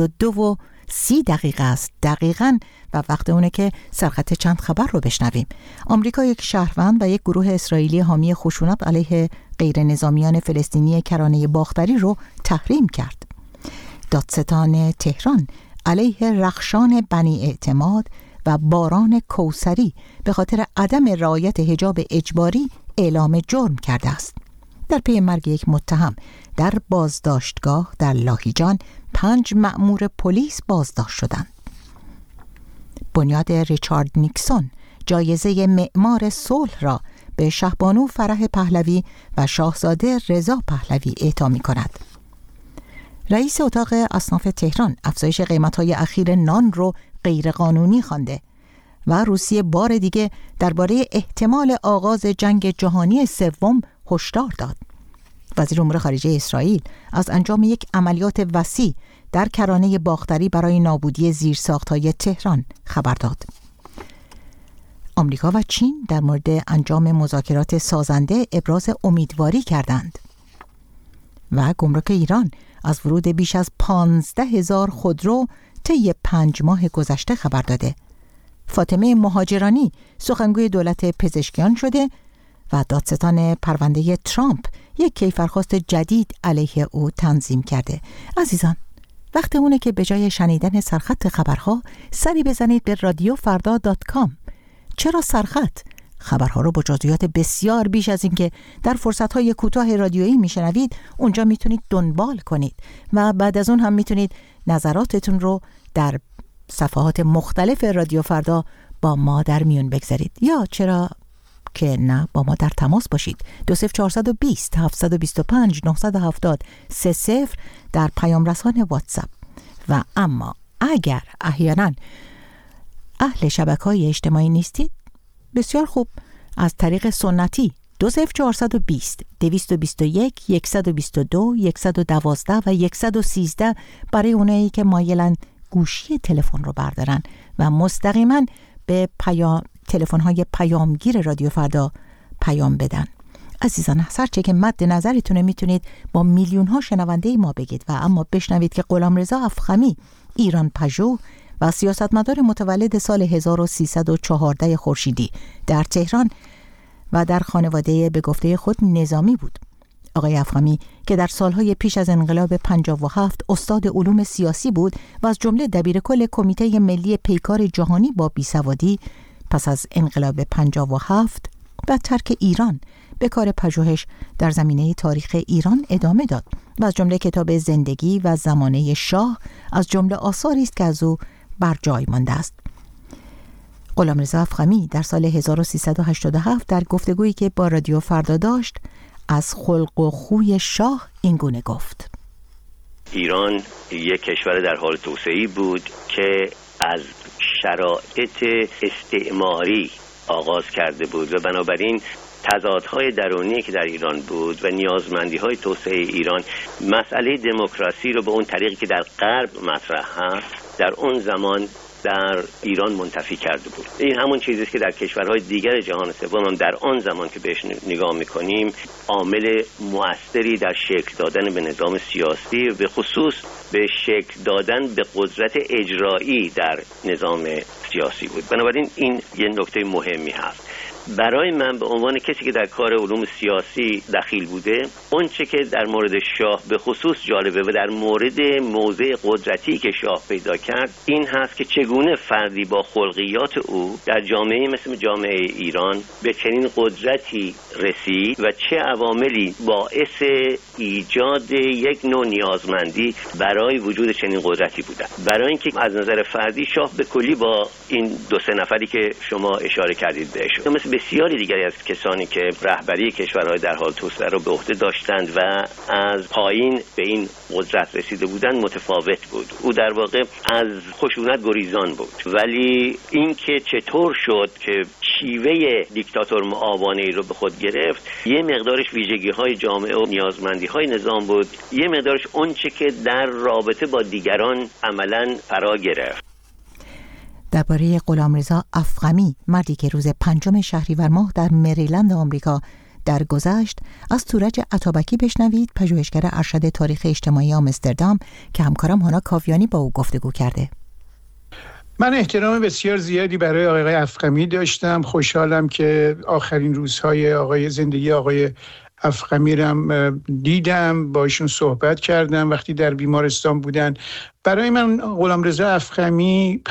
22:30 است دقیقاً و وقت اونه که سرخط چند خبر رو بشنویم. آمریکا یک شهروند و یک گروه اسرائیلی حامی خشونت علیه غیر نظامیان فلسطینی کرانه باختری رو تحریم کرد. دادستان تهران علیه رخشان بنی اعتماد و باران کوثری به خاطر عدم رعایت حجاب اجباری اعلام جرم کرده است. در پی مرگ یک متهم در بازداشتگاه در لاهیجان 5 مأمور پلیس بازداشت شدند. بنیاد ریچارد نیکسون جایزه معمار صلح را به شهبانو فرح پهلوی و شاهزاده رضا پهلوی اعطا می‌کند. رئیس اتاق اصناف تهران افزایش قیمت‌های اخیر نان رو غیرقانونی خوانده و روسیه بار دیگه درباره احتمال آغاز جنگ جهانی سوم هشدار داد. وزیر امور خارجه اسرائیل از انجام یک عملیات وسیع در کرانه باختری برای نابودی زیرساخت‌های تهران خبر داد. آمریکا و چین در مورد انجام مذاکرات سازنده ابراز امیدواری کردند و گمرک ایران از ورود بیش از 15,000 خودرو طی 5 ماه گذشته خبر داده. فاطمه مهاجرانی سخنگوی دولت پزشکیان شده و دادستان پرونده ترامپ یک کیفرخواست جدید علیه او تنظیم کرده. عزیزان، وقت اونه که به جای شنیدن سرخط خبرها سری بزنید به radiofrda.com. چرا سرخط؟ خبرها رو با جزئیات بسیار بیش از این که در فرصت‌های کوتاه رادیویی میشنوید اونجا میتونید دنبال کنید و بعد از اون هم میتونید نظراتتون رو در صفحات مختلف رادیو فردا با ما در میون بگذارید یا چرا که نه با ما در تماس باشید. 20420 725 970 30 در پیام رسان واتساپ. و اما اگر احیانا اهل شبکه‌های اجتماعی نیستید، بسیار خوب، از طریق سنتی 20420 221 122 112 و 113 برای اونایی که مایلن گوشی تلفن رو بردارن و مستقیما به تلفن‌های پیامگیر رادیو فردا پیام بدن. عزیزان، هرچه که مد نظرتونه میتونید با میلیون‌ها شنونده ما بگید و اما بشنوید که غلامرضا افخمی، ایران پژو و سیاستمدار متولد سال 1314 خورشیدی در تهران و در خانواده به گفته خود نظامی بود. آقای افخمی که در سالهای پیش از انقلاب 57 استاد علوم سیاسی بود و از جمله دبیرکل کمیته ملی پیکار جهانی با بیسوادی، پس از انقلاب 57 و ترک ایران به کار پژوهش در زمینه تاریخ ایران ادامه داد و از جمله کتاب زندگی و زمانه شاه از جمله آثاری است که از او بر جای مانده است. غلامرضا افخمی در سال 1387 در گفتگویی که با رادیو فردا داشت از خلق و خوی شاه این گونه گفت: ایران یک کشور در حال توسعه‌ای بود که از شرایط استعماری آغاز کرده بود و بنابراین تضادهای درونی که در ایران بود و نیازمندی‌های توسعه ایران مسئله دموکراسی رو به اون طریقی که در غرب مطرح هست در اون زمان در ایران منتفی کرده بود. این همون چیزی است که در کشورهای دیگر جهان سوم هم در آن زمان که بهش نگاه می‌کنیم عامل مؤثری در شکل دادن به نظام سیاسی و به خصوص به شکل دادن به قدرت اجرایی در نظام سیاسی بود. بنابراین این یه نکته مهمی هست. برای من به عنوان کسی که در کار علوم سیاسی دخیل بوده، اون چه که در مورد شاه به خصوص جالبه و در مورد موضع قدرتی که شاه پیدا کرد این هست که چگونه فردی با خلقیات او در جامعه مثل جامعه ایران به چنین قدرتی رسید و چه عواملی باعث ایجاد یک نوع نیازمندی برای وجود چنین قدرتی بودند. برای اینکه از نظر فردی شاه به کلی با این 2-3 نفری که شما اشاره کردید بهشون مثل بسیاری دیگری از کسانی که رهبری کشورهای در حال توسعه را به عهده داشتند و از پایین به این قدرت رسیده بودند متفاوت بود. او در واقع از خشونت گریزان بود، ولی اینکه چطور شد که شیوه دیکتاتور معاونه‌ای رو به خود گرفت، یه مقدارش ویژگی‌های جامعه و نیازمندی‌های نظام بود، یه مقدارش اونچه که در رابطه با دیگران عملاً فرا گرفت. درباره غلامرضا افخمی، مردی که روز 5 شهریور ماه در مریلند آمریکا درگذشت، از تورج عطابکی بشنوید، پژوهشگر ارشد تاریخ اجتماعی آمستردام که همکارم هانا کاویانی با او گفتگو کرده. من احترام بسیار زیادی برای آقای افخمی داشتم. خوشحالم که آخرین روزهای زندگی آقای افخمی رم دیدم، با ایشون صحبت کردم وقتی در بیمارستان بودن. برای من غلامرضا افخمی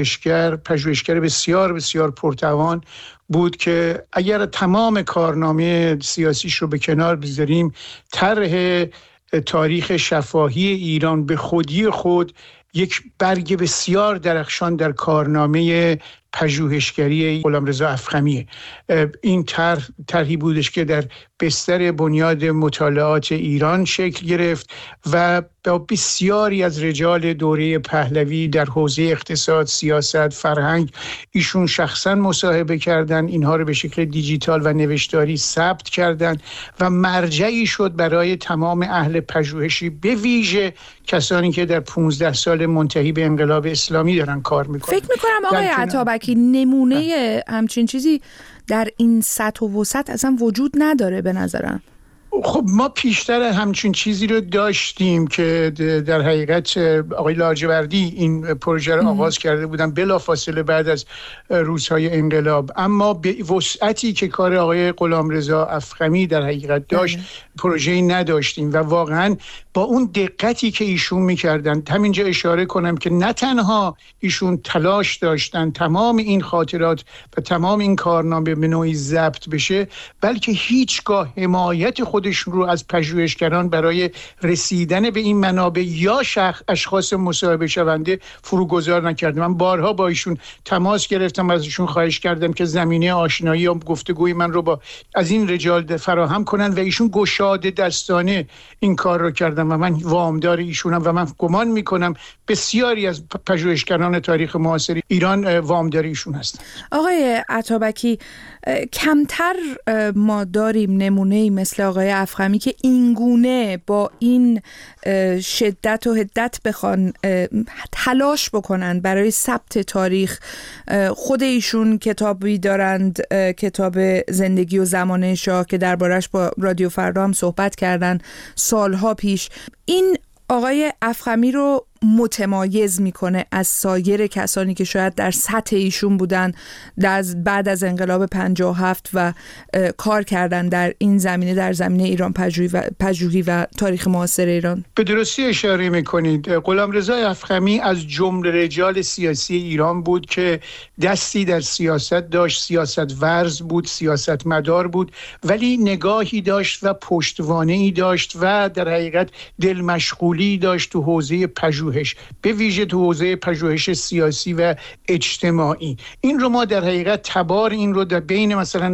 پژوهشگر بسیار بسیار پرتوان بود که اگر تمام کارنامه سیاسیش رو به کنار بذاریم، طرح تاریخ شفاهی ایران به خودی خود یک برگ بسیار درخشان در کارنامه پژوهشگری غلامرضا افخمیه. این طرحی بودش که در بستر بنیاد مطالعات ایران شکل گرفت و با بسیاری از رجال دوره پهلوی در حوزه اقتصاد، سیاست، فرهنگ ایشون شخصا مصاحبه کردن، اینها رو به شکل دیجیتال و نوشتاری ثبت کردن و مرجعی شد برای تمام اهل پژوهشی، به ویژه کسانی که در 15 سال منتهی به انقلاب اسلامی دارن کار میکنن. فکر میکنم آقای عطابکی نمونه همچین چیزی در این سطح و وسط اصلا وجود نداره به نظرم. خب ما پیشتر همچین چیزی رو داشتیم که در حقیقت آقای لاجوردی این پروژه رو آغاز کرده بودن بلافاصله بعد از روزهای انقلاب، اما به وسعتی که کار آقای غلامرضا افخمی در حقیقت داشت پروژه‌ای نداشتیم و واقعا با اون دقتی که ایشون میکردن. همینجا اشاره کنم که نه تنها ایشون تلاش داشتن تمام این خاطرات و تمام این کارنامه به نوعی ضبط بشه، بلکه هیچگاه حمایت خودشون رو از پژوهشگران برای رسیدن به این منابع یا اشخاص مصاحبه شونده فروگذار نکردن. من بارها با ایشون تماس گرفتم، از ایشون خواهش کردم که زمینه آشنایی و گفتگوی من رو با از این رجال فراهم کنن و ایشون گشاده دستانه این کار رو کردن و من وامدار ایشونم و من گمان میکنم بسیاری از پژوهشگران تاریخ معاصر ایران وامدار ایشون هستن. آقای عطابکی، کمتر ما داریم نمونه‌ای مثل آقای افخمی که اینگونه با این شدت و حدت بخوان تلاش بکنن برای ثبت تاریخ. خود ایشون کتابی دارند، کتاب زندگی و زمانه شاه که دربارش با رادیو فردا هم صحبت کردن سالها پیش. این آقای افخمی رو متمایز میکنه از سایر کسانی که شاید در سطح ایشون بودن بعد از انقلاب 57 و کار کردن در این زمینه، در زمینه ایران پژوهی و تاریخ معاصر ایران. به درستی اشاره میکنید. غلامرضا افخمی از جمله رجال سیاسی ایران بود که دستی در سیاست داشت، سیاست ورز بود، سیاست مدار بود، ولی نگاهی داشت و پشتوانه‌ای داشت و در حقیقت دل مشغولی داشت تو حوزه پژوهش، به ویژه تو حوزه پژوهش سیاسی و اجتماعی. این رو ما در حقیقت تبار این رو در بین مثلا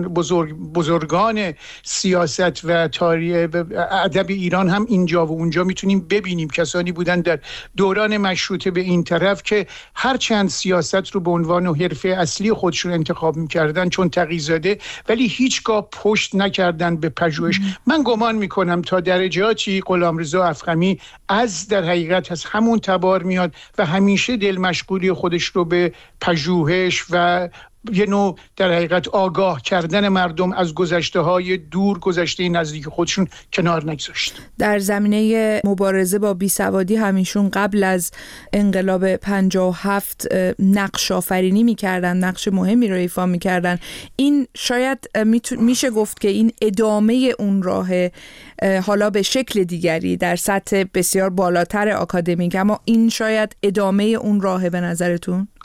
بزرگان سیاست و تاریخ ادب ایران هم اینجا و اونجا میتونیم ببینیم. کسانی بودن در دوران مشروطه به این طرف که هر چند سیاست رو به عنوان حرفه اصلی خودشون انتخاب میکردن چون تغییرزاده، ولی هیچگاه پشت نکردن به پژوهش. من گمان میکنم تا درجاتی غلامرضا افخمی از در حقیقت از همون تبار میاد و همیشه دل مشغولی خودش رو به پژوهش و یه نوع در حقیقت آگاه کردن مردم از گذشته‌های دور، گذشته نزدیک خودشون کنار نگذاشت. در زمینه مبارزه با بیسوادی همیشون قبل از انقلاب 57 نقش آفرینی می‌کردن، نقش مهمی رو ایفا می‌کردن. این شاید میشه گفت که این ادامه اون راهه، حالا به شکل دیگری در سطح بسیار بالاتر آکادمیک، اما این شاید ادامه اون راهه به نظرتون؟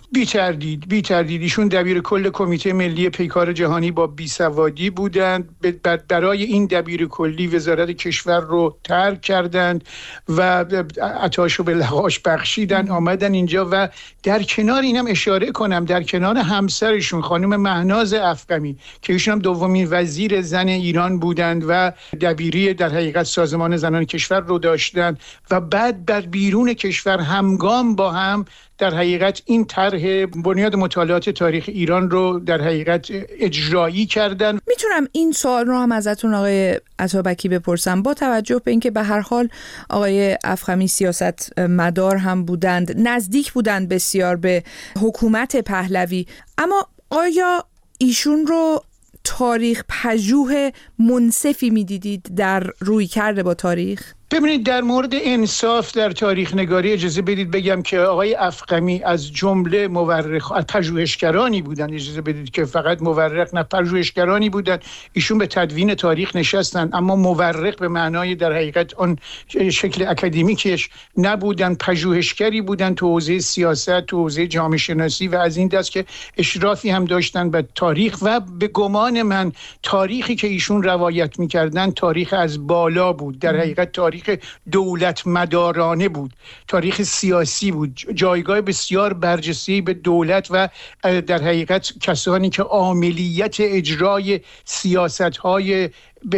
بی تردید ایشون دبیر کل کمیته ملی پیکار جهانی با بیسوادی بودند. برای این دبیر کلی وزارت کشور رو ترک کردند و عطاشو به لغاش بخشیدن، آمدن اینجا و در کنار اینم اشاره کنم در کنار همسرشون خانم مهناز افخمی که ایشون هم دومین وزیر زن ایران بودند و دبیری در حقیقت سازمان زنان کشور رو داشتند و بعد در بیرون کشور همگام با هم در حقیقت این طرح بنیاد مطالعات تاریخ ایران رو در حقیقت اجرایی کردن. میتونم این سوال رو هم ازتون آقای عطابکی بپرسم، با توجه به اینکه به هر حال آقای افخمی سیاست مدار هم بودند، نزدیک بودند بسیار به حکومت پهلوی، اما آیا ایشون رو تاریخ پژوه منصفی میدیدید در رویکرد با تاریخ؟ ببینید، در مورد انصاف در تاریخ نگاری اجازه بدید بگم که آقای افخمی از جمله مورخ پژوهشگرانی بودند. اجازه بدید که فقط مورخ نه، پژوهشگرانی بودند. ایشون به تدوین تاریخ نشستند اما مورخ به معنای در حقیقت آن شکل اکادمیکش نبودند، پژوهشگری بودند تو حوزه سیاست، تو حوزه جامعه شناسی و از این دست که اشرافی هم داشتند به تاریخ و به گمان من تاریخی که ایشون روایت می‌کردند تاریخ از بالا بود، در حقیقت تاریخ دولت مدارانه بود، تاریخ سیاسی بود، جایگاه بسیار برجسته به دولت و در حقیقت کسانی که عاملیت اجرای سیاست‌های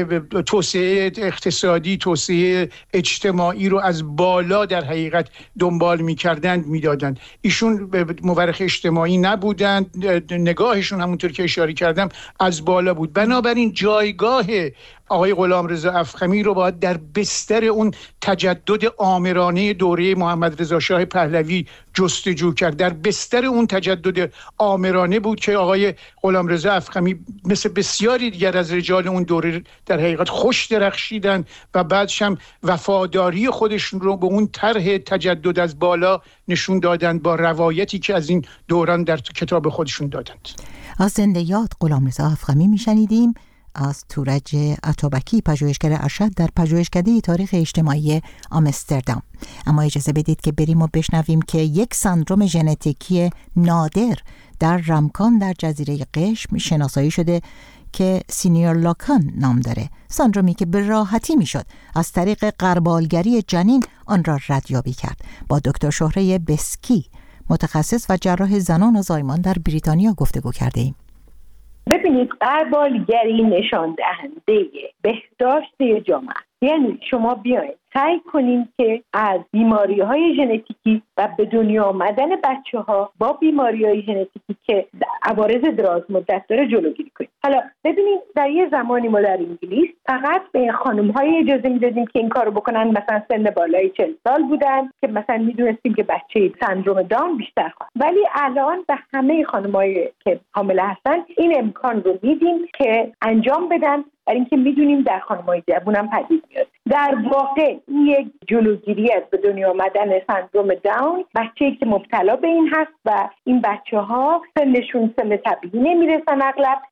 توسعه اقتصادی، توسعه اجتماعی رو از بالا در حقیقت دنبال می‌کردند می‌دادند. ایشون مورخ اجتماعی نبودند، نگاهشون همونطور که اشاره کردم از بالا بود. بنابراین جایگاه آقای غلامرضا افخمی رو باید در بستر اون تجدد آمرانه دوره محمد رضا شاه پهلوی جستجو کرد. در بستر اون تجدد آمرانه بود که آقای غلامرضا افخمی مثل بسیاری دیگر از رجال اون دوره در حقیقت خوش درخشیدن و بعدش هم وفاداری خودشون رو به اون طرح تجدد از بالا نشون دادن با روایتی که از این دوران در کتاب خودشون دادند. از زنده یاد غلامرضا افخمی میشنیدیم از تورج عطابکی، پژوهشگر ارشد در پژوهشکده تاریخ اجتماعی آمستردام. اما اجازه بدید که بریم و بشنویم که یک سندرم ژنتیکی نادر در رمکان در جزیره قشم شناسایی شده که سینیور لاکان نام داره، سندرومی که به راحتی میشد از طریق غربالگری جنین آن را ردیابی کرد. با دکتر شهره بسکی، متخصص و جراح زنان و زایمان در بریتانیا گفتگو کرده ایم. ببینید، غربالگری نشان دهنده بهداشت جامعه، یعنی شما بیاین سعی کنیم که از بیماری‌های ژنتیکی و به دنیا آمدن بچه‌ها با بیماری‌های ژنتیکی که عوارض دراز مدت داره جلوگیری کنیم. حالا ببینید، در یه زمانی ما در انگلیس فقط به خانم‌های اجازه می‌دادیم که این کارو بکنن، مثلا سن بالای 40 سال بودن که مثلا می‌دونستیم که بچه سندروم داون بیشتر خواهد. ولی الان به همه خانم‌هایی که حامله هستن این امکان رو میدیم که انجام بدن، برای اینکه می‌دونیم در خانم‌های جوون هم پدید میاد. در واقع این یک جلوگیری از به دنیا آمدن سندروم داون، بچه‌ای که مبتلا به این هست و این بچه‌ها سنشون سن طبیعی نمیرسن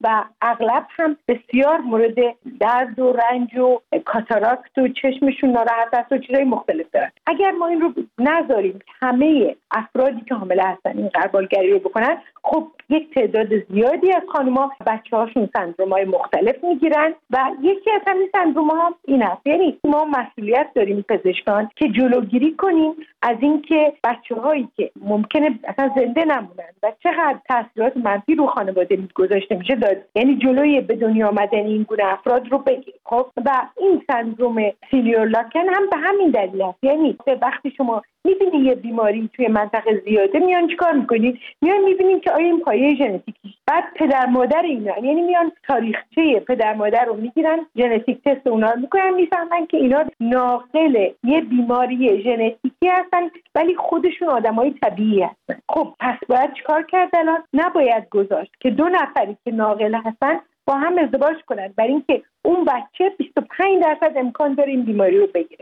اغلب هم بسیار مورد درد و رنج و کاتاراکت و چشمشون ناراحت است و چیزای مختلف دارن. اگر ما این رو نذاریم همه افرادی که حامله هستن این غربالگری رو بکنن، خب یک تعداد زیادی از خانم‌ها بچه‌هاشون سندروم‌های مختلف میگیرن و یکی از همین سندروم‌ها این است. یعنی ما مسئولیت داریم پزشکان که جلوگیری کنیم از اینکه بچه‌هایی که ممکنه اصلا زنده نمونن و چقدر تاثیرات منفی رو خانواده گذاشته میشه داد، یعنی جلوی به دنیا آمدن این گونه افراد رو بگیریم. خب و این سندروم سینیور لاکن هم به همین دلیل است. یعنی وقتی شما می‌بینید یه بیماری توی منطقه زیاده، میان چیکار می‌کنید؟ میان می‌بینید که آیا این پایه ژنتیکی، بعد پدر مادر اینا، یعنی میان تاریخچه پدر مادر رو میگیرن، ژنتیک تست اونا رو میکنن، میفهمن که اینا ناقل یه بیماری ژنتیکی هستن ولی خودشون آدمای طبیعی هستن. خب پس باید چیکار کرد؟ الان نباید گذاشت که دو نفری که ناقل هستن با هم ازدواج کنن، برای اینکه اون بچه 25% امکان داره این بیماری رو بگیره.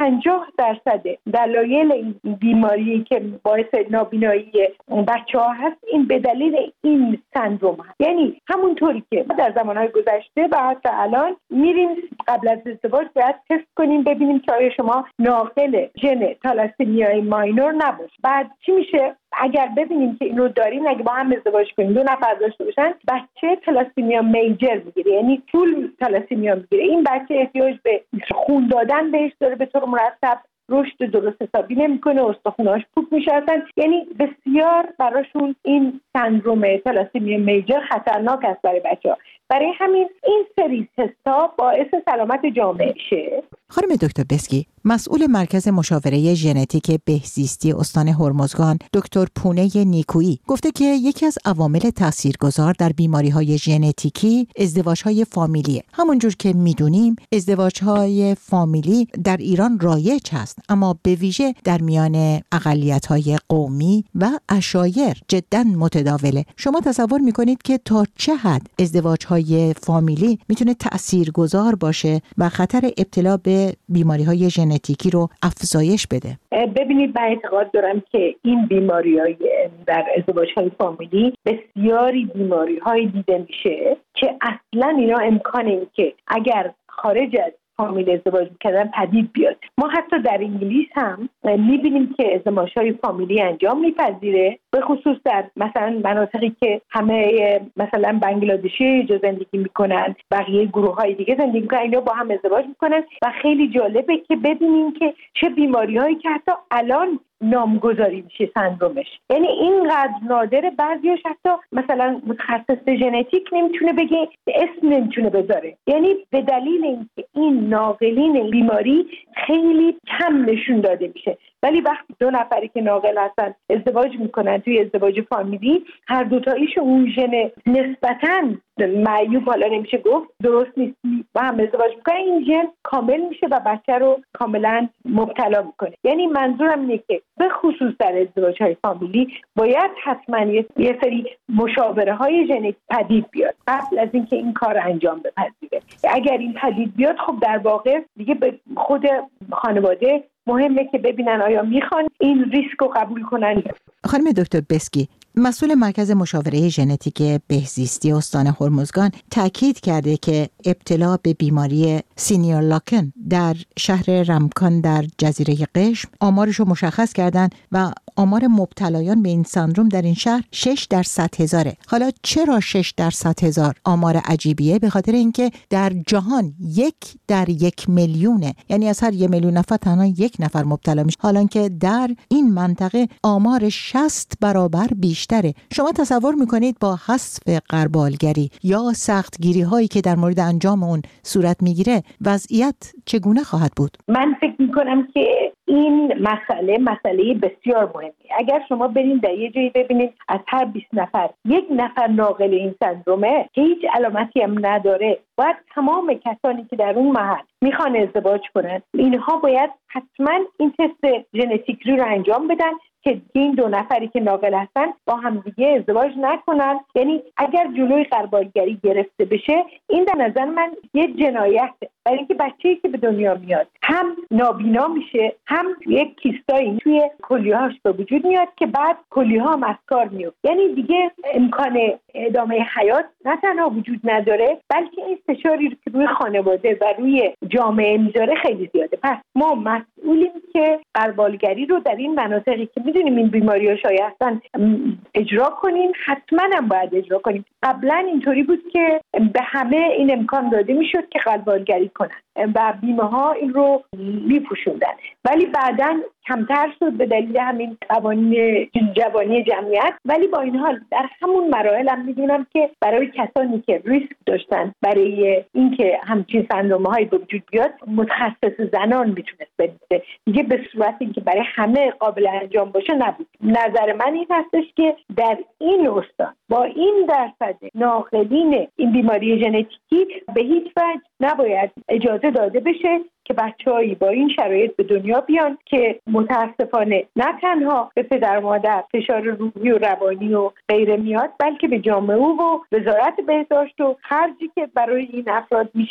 50% دلایل این بیماری که باعث نابینایی بچه‌ها هست این به دلیل این سندروم هست. یعنی همونطوری که در زمانهای گذشته و حتی الان میریم قبل از ازدواج باید تست کنیم ببینیم که آیا شما ناقل ژن تالاسیمیای ماینور نباشه. بعد چی میشه؟ اگر ببینیم که اینو داریم، اگه با هم ازدواج کنیم 2 نفر داشته باشن، بچه تالاسیمیا میجر میگیره، یعنی فول تالاسیمیا میگیره. این بچه احتیاج به خون دادن بهش داره به طور مرتب، رشد درست حسابی نمیکنه، استخوناش پوک میشن، یعنی بسیار براشون این سندروم تالاسیمیا میجر خطرناک است برای بچه‌ها. برای همین این سری تستا باعث سلامت جامعه شه. خانم دکتر بسکی، مسئول مرکز مشاوره ژنتیک بهزیستی استان هرمزگان، دکتر پونه نیکویی، گفته که یکی از عوامل تاثیرگذار در بیماری‌های ژنتیکی ازدواج‌های فامیلیه. همونجور که می‌دونیم ازدواج‌های فامیلی در ایران رایج هست، اما به ویژه در میان اقلیت‌های قومی و عشایر جداً متداوله. شما تصور می‌کنید که تا چه حد ازدواج‌های فامیلی میتونه تاثیرگذار باشه و خطر ابتلا به بیماری‌های ژنتیکی رو افزایش بده؟ ببینید، من اعتقاد دارم که این بیماری‌های در ازدواج‌های فامیلی بسیاری بیماری‌های دیده میشه که اصلاً اینا امکان این که اگر خارج از فامیل ازدواج می‌کردن پدید بیاد. ما حتی در انگلیس هم می‌بینیم که ازدواج‌های فامیلی انجام می‌پذیره، به خصوص در مثلا مناطقی که همه مثلا بنگلادشی اینجا زندگی می‌کنن، بقیه گروه‌های دیگه زندگی می‌کنن، اینا با هم ازدواج می‌کنن و خیلی جالبه که ببینیم که چه بیماری‌هایی که حتی الان نامگذاری میشه سندرومش، یعنی اینقدر نادره، بعضیاش حتی مثلا متخصص ژنتیک نمیتونه بگه، اسم نمیتونه بذاره، یعنی به دلیل اینکه این ناقلین بیماری خیلی کم نشون داده میشه. ولی وقتی 2 نفری که ناقل هستن ازدواج میکنن توی ازدواج فامیلی، هر دوتاییشون اون ژن نسبتاً معیوب، حالا نمیشه گفت درست نیست، با هم ازدواج میکنن، این ژن کامل میشه و بچه رو کاملا مبتلا میکنه. یعنی منظورم اینه که به خصوص در ازدواج‌های فامیلی باید حتما یه سری مشاوره های ژنتیک پدید بیاد قبل از اینکه این کار انجام بپذیره. اگر این پدید بیاد، خب در واقع دیگه به خود خانواده مهمه که ببینن آیا میخوان این ریسک رو قبول کنن. خانم دکتر بسکی، مسئول مرکز مشاوره ژنتیک بهزیستی استان هرمزگان تاکید کرده که ابتلا به بیماری سینیور لاکن در شهر رمکان در جزیره قشم آمارش رو مشخص کردن و آمار مبتلایان به این سندروم در این شهر 6 در 100,000. حالا چرا 6 در 100,000 آمار عجیبیه؟ به خاطر اینکه در جهان 1 در 1,000,000، یعنی از هر 1,000,000 نفر تنها 1 نفر مبتلا میشه، حالا که در این منطقه آمار 60 برابر بیشتره. شما تصور میکنید با حذف غربالگری یا سختگیری هایی که در مورد انجام اون صورت میگیره وضعیت چگونه خواهد بود؟ من فکر میکنم که این مسئله بسیار مهمه. اگر شما برید در یه جایی ببینید از هر 20 نفر 1 نفر ناقل این سندرومه که هیچ علامتی هم نداره، باید تمام کسانی که در اون محل میخوان ازدواج کنن، اینها باید حتما این تست ژنتیکی رو انجام بدن که این 2 نفری که ناقل هستن با هم دیگه ازدواج نکنن. یعنی اگر جلوی غربالگری گرفته بشه، این در نظر من یه جنایته، برای اینکه بچه‌ای که به دنیا میاد هم نابینا میشه، هم یک کیستایی توی کلیه‌هاش به وجود میاد که بعد کلیه‌ها هم از کار میفته. یعنی دیگه امکان ادامه حیات نه تنها وجود نداره، بلکه این فشاری که روی خانواده و روی جامعه میذاره خیلی زیاده. پس ما مسئولیم که غربالگری رو در این مناطقی که میدونیم این بیماری‌ها شایع هستن اجرا کنیم، حتما هم باید اجرا کنیم. قبلا اینطوری بود که به همه این امکان داده میشد که غربالگری کنن و بیمه‌ها این رو میپوشوندن، ولی بعداً کمتر شد به دلیل همین قوانین جوانی جمعیت. ولی با این حال در همون مراحل هم میدونم که برای کسانی که ریسک داشتن برای اینکه همچین سندروم‌هایی به وجود بیاد، متخصص زنان میتونست بده، دیگه به صورتی که برای همه قابل انجام باشه نبود. نظر من این هستش که در این استان با این درصد ناقلین این بیماری ژنتیکی به هیچ وجه نباید اجازه داده بشه که بچه‌هایی با این شرایط به دنیا بیان که متاسفانه نه تنها به پدر و مادر فشار روحی و روانی و غیره میاد، بلکه به جامعه و وزارت بهداشت و خرجی که برای این افراد میشه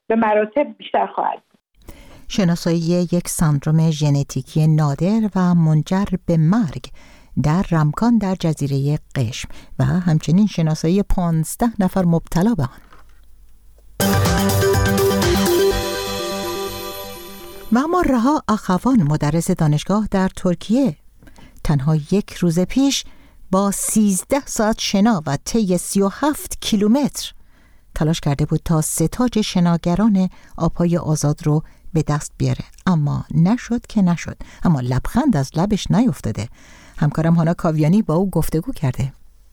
به مراتب بیشتر خواهد. شناسایی یک سندرم ژنتیکی نادر و منجر به مرگ در رمکان در جزیره قشم و همچنین شناسایی 15 نفر مبتلا به آن. و اما رها اخوان، مدرس دانشگاه در ترکیه، تنها یک روز پیش با 13 ساعت شنا و طی 37 کیلومتر تلاش کرده بود تا 3 تاج شناگران آبهای آزاد رو به دست بیاره، اما نشد که نشد. اما لبخند از لبش نیفتاده. همکارم هانا کاویانی با او گفتگو کرده.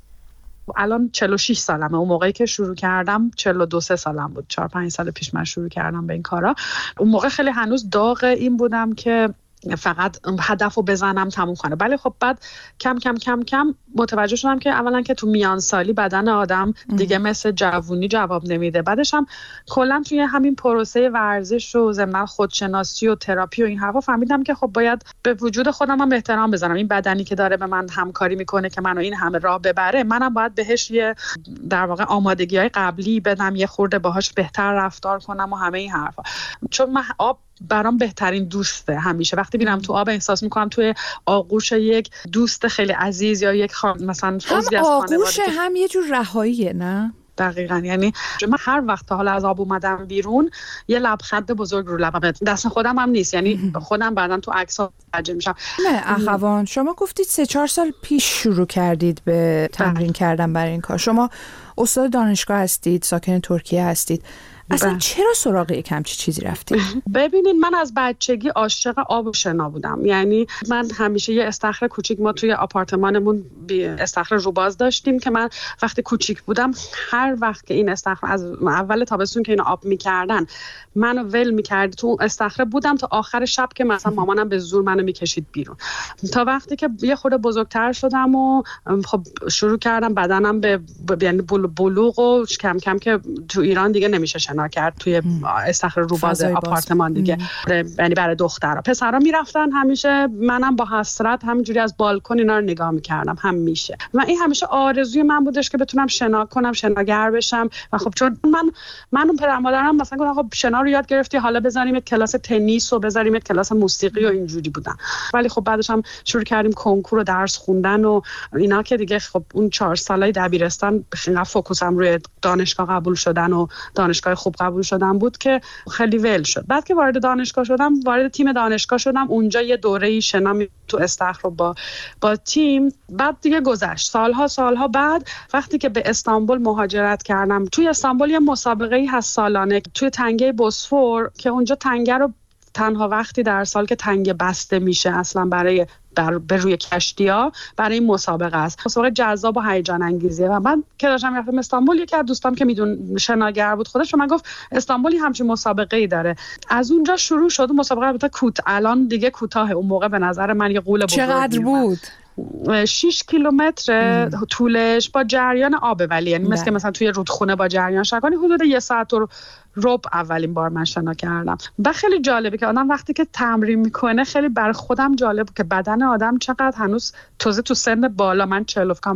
الان 46 سالمه. اون موقعی که شروع کردم 42 سالم بود. 4-5 سال پیش من شروع کردم به این کارا. اون موقع خیلی هنوز داغ این بودم که فقط هدفو بزنم تموم کنه. ولی خب بعد کم کم متوجه شدم که اولا که تو میان سالی بدن آدم دیگه مثل جوونی جواب نمیده. بعدش هم کلا توی همین پروسه ورزش و ضمن خودشناسی و تراپی و این حرفا فهمیدم که خب باید به وجود خودم هم احترام بذارم. این بدنی که داره به من همکاری میکنه که منو این همه راه ببره، منم باید بهش یه در واقع آمادگی‌های قبلی بدم، یه خورده باهاش بهتر رفتار کنم و همه این حرفا. چون من آب برام بهترین دوسته. همیشه وقتی میرم تو آب احساس میکنم توی آغوش یک دوست خیلی عزیز یا یک مثلا عضوی از خانواده. آغوش هم یه جور رهاییه، نه؟ دقیقاً. یعنی من هر وقت حالا از آب اومدم بیرون یه لبخند بزرگ رو لبم. دست خودم هم نیست، یعنی خودم بعداً تو عکس‌ها متوجه میشم. نه اخوان، شما گفتید 3-4 سال پیش شروع کردید به تمرین کردن برای این کار. شما استاد دانشگاه هستید، ساکن ترکیه هستید. اصلا چرا سراغ یک همچی چیزی رفتید؟ ببینید، من از بچگی عاشق آب و شنا بودم. یعنی من همیشه یه استخر کوچیک، ما توی آپارتمانمون استخر روباز داشتیم که من وقتی کوچیک بودم هر وقت که این استخر از اول تابستون که اینو آب میکردن منو ول میکرد تو استخر بودم تا آخر شب که مثلا مامانم به زور منو میکشید بیرون. تا وقتی که یه خورده بزرگتر شدم و خب شروع کردم بدنم به یعنی بلوغ و کم کم که تو ایران دیگه نمیشه شنا کرد توی استخر روباز آپارتمان دیگه، یعنی برای دخترها. پسرها میرفتن همیشه، منم با حسرت همینجوری از بالکن اینا رو نگاه میکردم همیشه. و این همیشه آرزوی من بودش که بتونم شنا کنم، شناگر بشم. و خب چون من اون پدر مادرم مثلا گفتن خب شنا رو یاد گرفتی، حالا بذاریم یک کلاس تنیس و بذاریم یک کلاس موسیقی و اینجوری بودن. ولی خب بعدش هم شروع کردیم کنکور و درس خوندن و اینا که دیگه خب اون 4 سالای دبیرستان خیلی فوکوسم روی دانشگاه قبول شدن و دانشگاه خوب قبول شدن بود که خیلی ول شد. بعد که وارد دانشگاه شدم، وارد تیم دانشگاه شدم، اونجا یه دوره‌ای شنا تو استخر رو با تیم. بعد دیگه گذشت سالها بعد وقتی که به استانبول مهاجرت کردم، توی استانبول یه مسابقه‌ای هست سالانه توی تنگه بوسفور که اونجا تنگه رو تنها وقتی در سال که تنگه بسته میشه اصلا برای به روی کشتی‌ها برای این مسابقه است. مسابقه جذاب و هیجان انگیزیه. و من که داشتم رفتم استانبول، یکی از دوستام که میدون شناگر بود خودش، من گفت استانبولی همچین مسابقه‌ای داره. از اونجا شروع شد مسابقه. البته الان دیگه کوتاه، اون موقع به نظر من یه غول بزرگی. چقدر بود؟ 6 کیلومتر طولش با جریان آب، ولی یعنی مثلا توی رودخونه با جریان شکانی حدود 1 ساعت و ربع اولین بار من شنا کردم. و خیلی جالبه که آدم وقتی که تمرین میکنه، خیلی برای خودم جالب که بدن آدم چقدر هنوز تازه تو سن بالا، من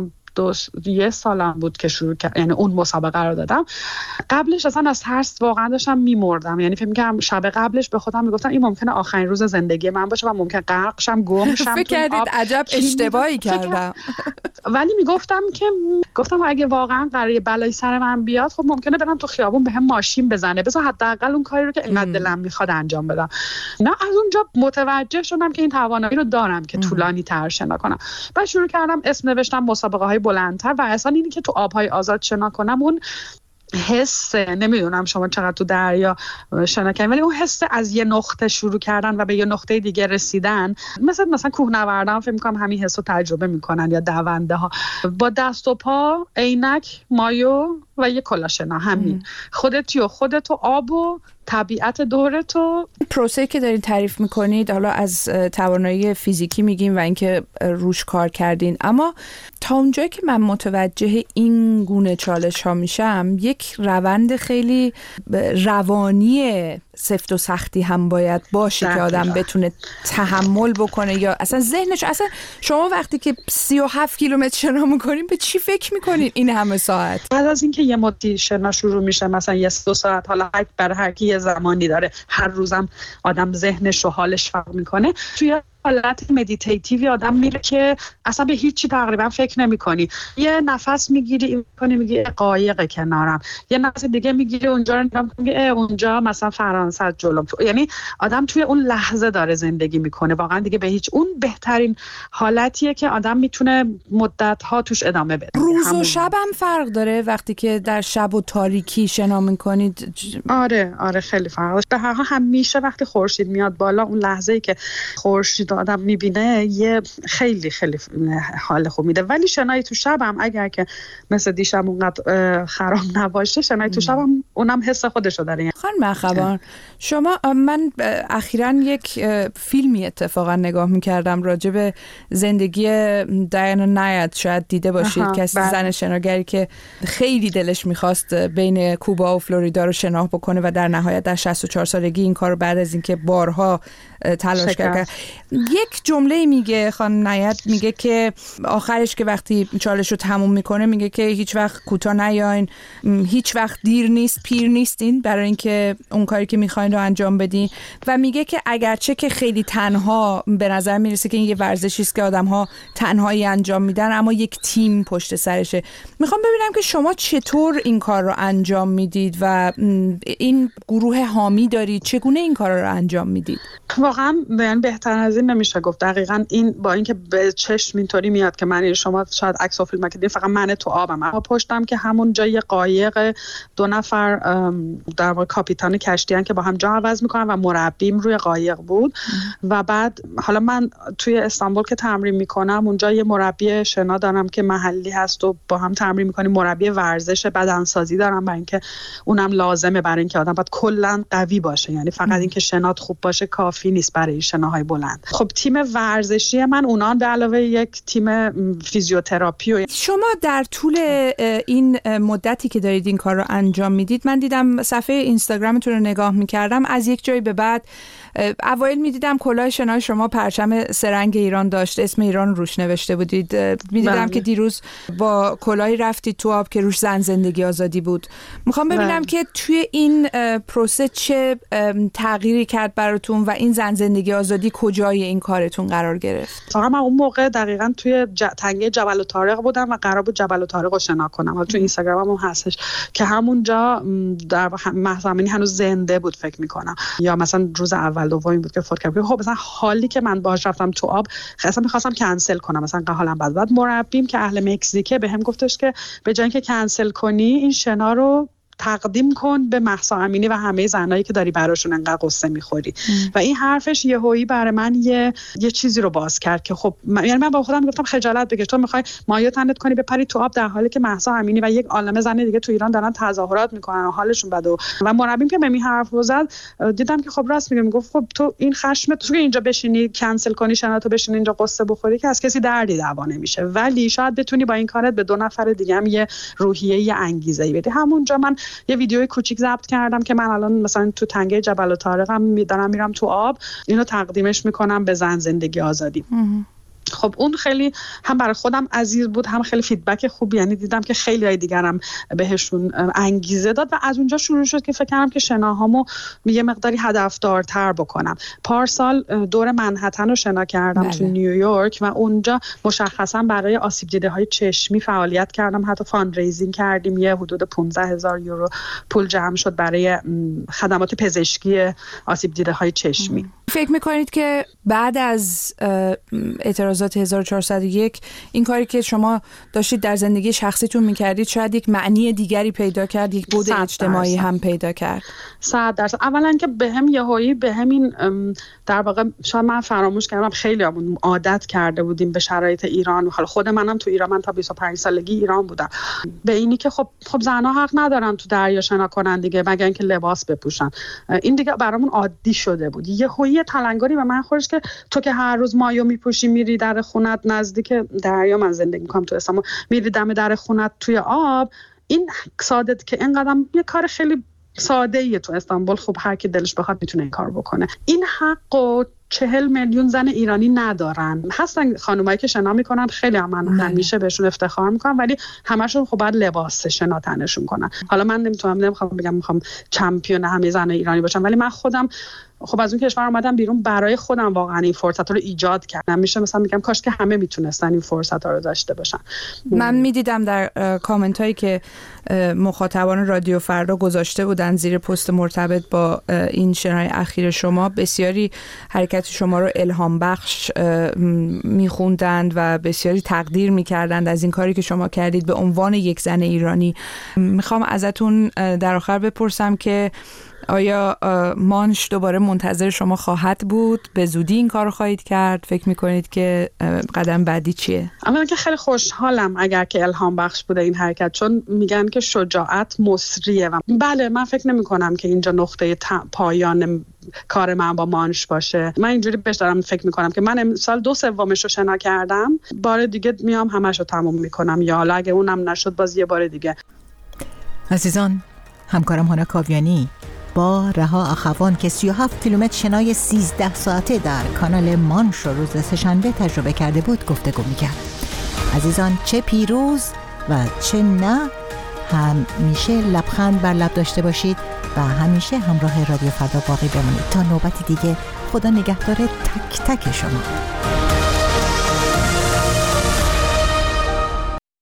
41 سالم بود که شروع کردم، یعنی اون مسابقه رو دادم. قبلش اصلا از ترس واقعا داشتم میمردم، یعنی فکر می‌کردم شب قبلش به خودم میگفتم این ممکنه آخرین روز زندگی من باشه و ممکنه غرق شم، گم شم. فکر کردید عجب اشتباهی کردم. ولی گفتم اگه واقعا قراره بلای سر من بیاد، خب ممکنه برم تو خیابون بهم ماشین بزنه، بذار حداقل اون کاری رو که اینقدر دلم میخواد انجام بدم. نه، از اونجا متوجه شدم که این توانایی رو دارم که طولانی تر شنا کنم. بعد شروع کردم اسم نوشتم مسابقه‌های بلندتر. و اصلا اینی که تو آبهای آزاد شنا کنم، اون حس، نمیدونم شما چقدر تو دریا شنا کردین، ولی اون حس از یه نقطه شروع کردن و به یه نقطه دیگه رسیدن، مثلا کوهنوردان فکر می‌کنم همین حس رو تجربه میکنن، یا دونده ها با دست و پا، عینک، مایو و یه کلاه شنا. همین خودت و آب و طبیعت دورتو. پروسه‌ای که دارین تعریف میکنید، حالا از توانایی فیزیکی میگیم و اینکه روش کار کردین، اما تا اونجایی که من متوجه این گونه چالش ها میشم، یک روند خیلی روانی سفت و سختی هم باید باشه که آدم بتونه تحمل بکنه، یا اصلا ذهنش. اصلا شما وقتی که 37 کیلومتر شنا میکنین به چی فکر میکنین این همه ساعت؟ بعد از اینکه یه مدتی شنا شروع میشه، مثلا 1-2 ساعت، حالا برای هر کی یه زمانی داره، هر روزم آدم ذهنش و حالش فرق میکنه. توی حالت مدیتیتیوی آدم میره که اصلا به هیچی تقریبا فکر نمی‌کنی. یه نفس میگیری میگی قایق کنارم، یه نفس دیگه میگیری اونجا رو نگاه می‌کنی اونجا مثلا فرانسه جلوم. یعنی آدم توی اون لحظه داره زندگی میکنه واقعا دیگه به هیچ. اون بهترین حالتیه که آدم میتونه مدت‌ها توش ادامه بده. روز و شب هم فرق داره وقتی که در شب و تاریکی شنا میکنید؟ آره خیلی فرق داره. به هر حال همیشه وقتی خورشید میاد بالا، اون لحظه‌ای که خورشید آدم میبینه یه خیلی حال خوب میده. ولی شنای تو شب هم اگر که مثل دیشب اونقدر خراب نباشه، شنای تو شب هم اونم حس خودشو داره. خانم اخوان، شما، من اخیراً یک فیلمی اتفاقا نگاه میکردم راجع به زندگی دایانا نایت، شاید دیده باشید، کسی زن شناگری که خیلی دلش میخواست بین کوبا و فلوریدا رو شنا بکنه و در نهایت در 64 سالگی این کار رو بعد از اینکه بارها تلاش کرد. یک جمله میگه خانم نایت، میگه که آخرش که وقتی چالش رو تموم میکنه میگه که هیچ وقت کوتاه نیاین، هیچ وقت دیر نیست، پیر نیستین برای اینکه اون کاری که میخواین رو انجام بدین. و میگه که اگرچه که خیلی تنها به نظر میرسه که این یه ورزشی است که آدم‌ها تنهایی انجام میدن، اما یک تیم پشت سرشه. میخوام ببینم که شما چطور این کار رو انجام میدید و این گروه حامی دارید، چگونه این کار رو انجام میدید؟ واقعا بهتر از این نمیشه گفت. دقیقاً این با اینکه به چشم اینطوری میاد که من، شما شاید عکس و فیلم که دیدین، فقط من تو آبم، اما پشتم که همون جای قایق 2 نفر در واقع کاپیتان کشتیان که با هم جا عوض میکنن و مربیم روی قایق بود. و بعد حالا من توی استانبول که تمرین میکنم اونجا یه مربی شنا دارم که محلی هست و با هم تمرین میکنیم. مربی ورزش بدنسازی دارم برای اینکه اونم لازمه، برای اینکه آدم باید کلا قوی باشه، یعنی فقط اینکه شنات خوب باشه کافی نیست برای شناهای بلند. خب تیم ورزشی من اونان به علاوه یک تیم فیزیوتراپی. شما در طول این مدتی که دارید این کار رو انجام میدید، من دیدم صفحه اینستاگرامتون رو نگاه میکردم، از یک جایی به بعد اوایل میدیدم کلاه شنای شما پرچم سرنگ ایران داشت، اسم ایران روش نوشته بودید. میدیدم که دیروز با کلاهی رفتید تو آب که روش زن زندگی آزادی بود. میخوام ببینم که توی این پروسه چه تغییری کرد براتون و این زن زندگی آزادی کجای این کارتون قرار گرفت؟ واقعا من اون موقع دقیقاً توی تنگه جبل الطارق بودم و قرار بود جبل الطارق رو شنا کنم. حالا تو اینستاگرامم هم هستش که همونجا در محضمینی هنوز زنده بود فکر میکنم، یا مثلا روز اول دومی بود که فوت کرد. خب مثلا حالی که من باهاش رفتم تو آب اصلا می‌خواستم کنسل کنم، مثلا حالم بد. بعد مربیم که اهل مکزیکه بهم گفتش که به جای اینکه کنسل کنی این شنا رو تقدیم کن به مهسا امینی و همه زنایی که داری براشون انقدر قصه میخوری. و این حرفش یهویی برای من یه چیزی رو باز کرد که خب یعنی من با خودم گفتم خجالت بکش، تو میخوای مایه تنت کنی بپری تو آب در حالی که مهسا امینی و یک عالمه زن دیگه تو ایران دارن تظاهرات میکنن و حالشون بده. و مربیم که به این حرف زد دیدم که خب راست میگه. میگفت خب تو این خشم تو اینجا بشینی کنسل کنی شناتو بشینی اینجا قصه بخوری که از کسی دردی دعوا نمیشه، ولی شاید بتونی با این کارت به 2 نفر دیگه هم یه روحیه، یه انگیزه‌ای بدی. همونجا من یه ویدیوی کوچیک ضبط کردم که من الان مثلا تو تنگه جبل الطارقم دارم میرم تو آب، اینو تقدیمش میکنم به زن زندگی آزادی. خب اون خیلی هم برای خودم عزیز بود، هم خیلی فیدبک خوب، یعنی دیدم که خیلی های دیگرم بهشون انگیزه داد و از اونجا شروع شد که فکر کردم که شناهامو یه مقداری هدفدارتر بکنم. پارسال دور منهتن رو شنا کردم تو نیویورک و اونجا مشخصا برای آسیب دیده های چشمی فعالیت کردم، حتی فاندریزینگ کردیم، یه حدود 15,000 یورو پول جمع شد برای خدمات پزشکی آسیب دیده های چشمی. فکر میکنید که بعد از اعتراضات 1401 این کاری که شما داشتید در زندگی شخصیتون میکردید شاید یک معنی دیگری پیدا کرد، یک بود اجتماعی هم پیدا کرد؟ 100%. اولا که بهم یهویی بهم این در واقع شاید من فراموش کردم، خیلی همون عادت کرده بودیم به شرایط ایران و خود منم تو ایران، من تا 25 سالگی ایران بودم، به اینی که خب زنها حق ندارن تو دریا شنا کنن دیگه مگر اینکه لباس بپوشن. این دیگه برامون عادی شده بود. یهویی تلنگری به من خورد که تو که هر روز مایو میپوشی میری در خونت نزدیک دریا، من زندگی میکنم تو استانبول، میری دم در خونت توی آب، این ساده که اینقدر یه کار خیلی ساده‌ای تو استانبول، خب هر کی دلش بخواد میتونه این کار بکنه. این حقو 40 میلیون زن ایرانی ندارن. هستن خانمایی که شنا میکنن، خیلی هم من همیشه بهشون افتخار میکنم، ولی همشون خب باید لباس شنا تنشون کنن. حالا من نمیخوام بگم میخوام چمپیون همه زن ایرانی باشم، ولی من خودم خب از اون کشور اومدم بیرون، برای خودم واقعا این فرصت رو ایجاد کردم. میشه مثلا میگم کاش که همه میتونستن این فرصت رو داشته باشن. من میدیدم در کامنت هایی که مخاطبان رادیو فردا گذاشته بودن زیر پست مرتبط با این شنای اخیر شما، بسیاری حرکت شما رو الهام بخش میخوندند و بسیاری تقدیر میکردند از این کاری که شما کردید به عنوان یک زن ایرانی. میخوام ازتون در آخر بپرسم که آیا مانش دوباره منتظر شما خواهد بود؟ به زودی این کار رو خواهید کرد؟ فکر میکنید که قدم بعدی چیه؟ من که خیلی خوشحالم اگر که الهام بخش بوده این حرکت، چون میگن که شجاعت مصریه و بله، من فکر نمی کنم که اینجا نقطه پایان کار من با مانش باشه. من اینجوری بهش دارم فکر میکنم که من امسال 2/3 رو شنا کردم، بار دیگه میام همش رو تموم میکنم، یا حالا اگه اونم نشد باز یه بار دیگه. عزیزان، همکارم هانا کاویانی با رها اخوان که 37 کیلومتر شنای 13 ساعته در کانال مانش رو روز سه‌شنبه تجربه کرده بود گفتگو می‌کرد. عزیزان، چه پیروز و چه نه، همیشه لبخند بر لب داشته باشید و همیشه همراه رادیو فردا باقی بمونید. تا نوبت دیگه، خدا نگهدار تک تک شما.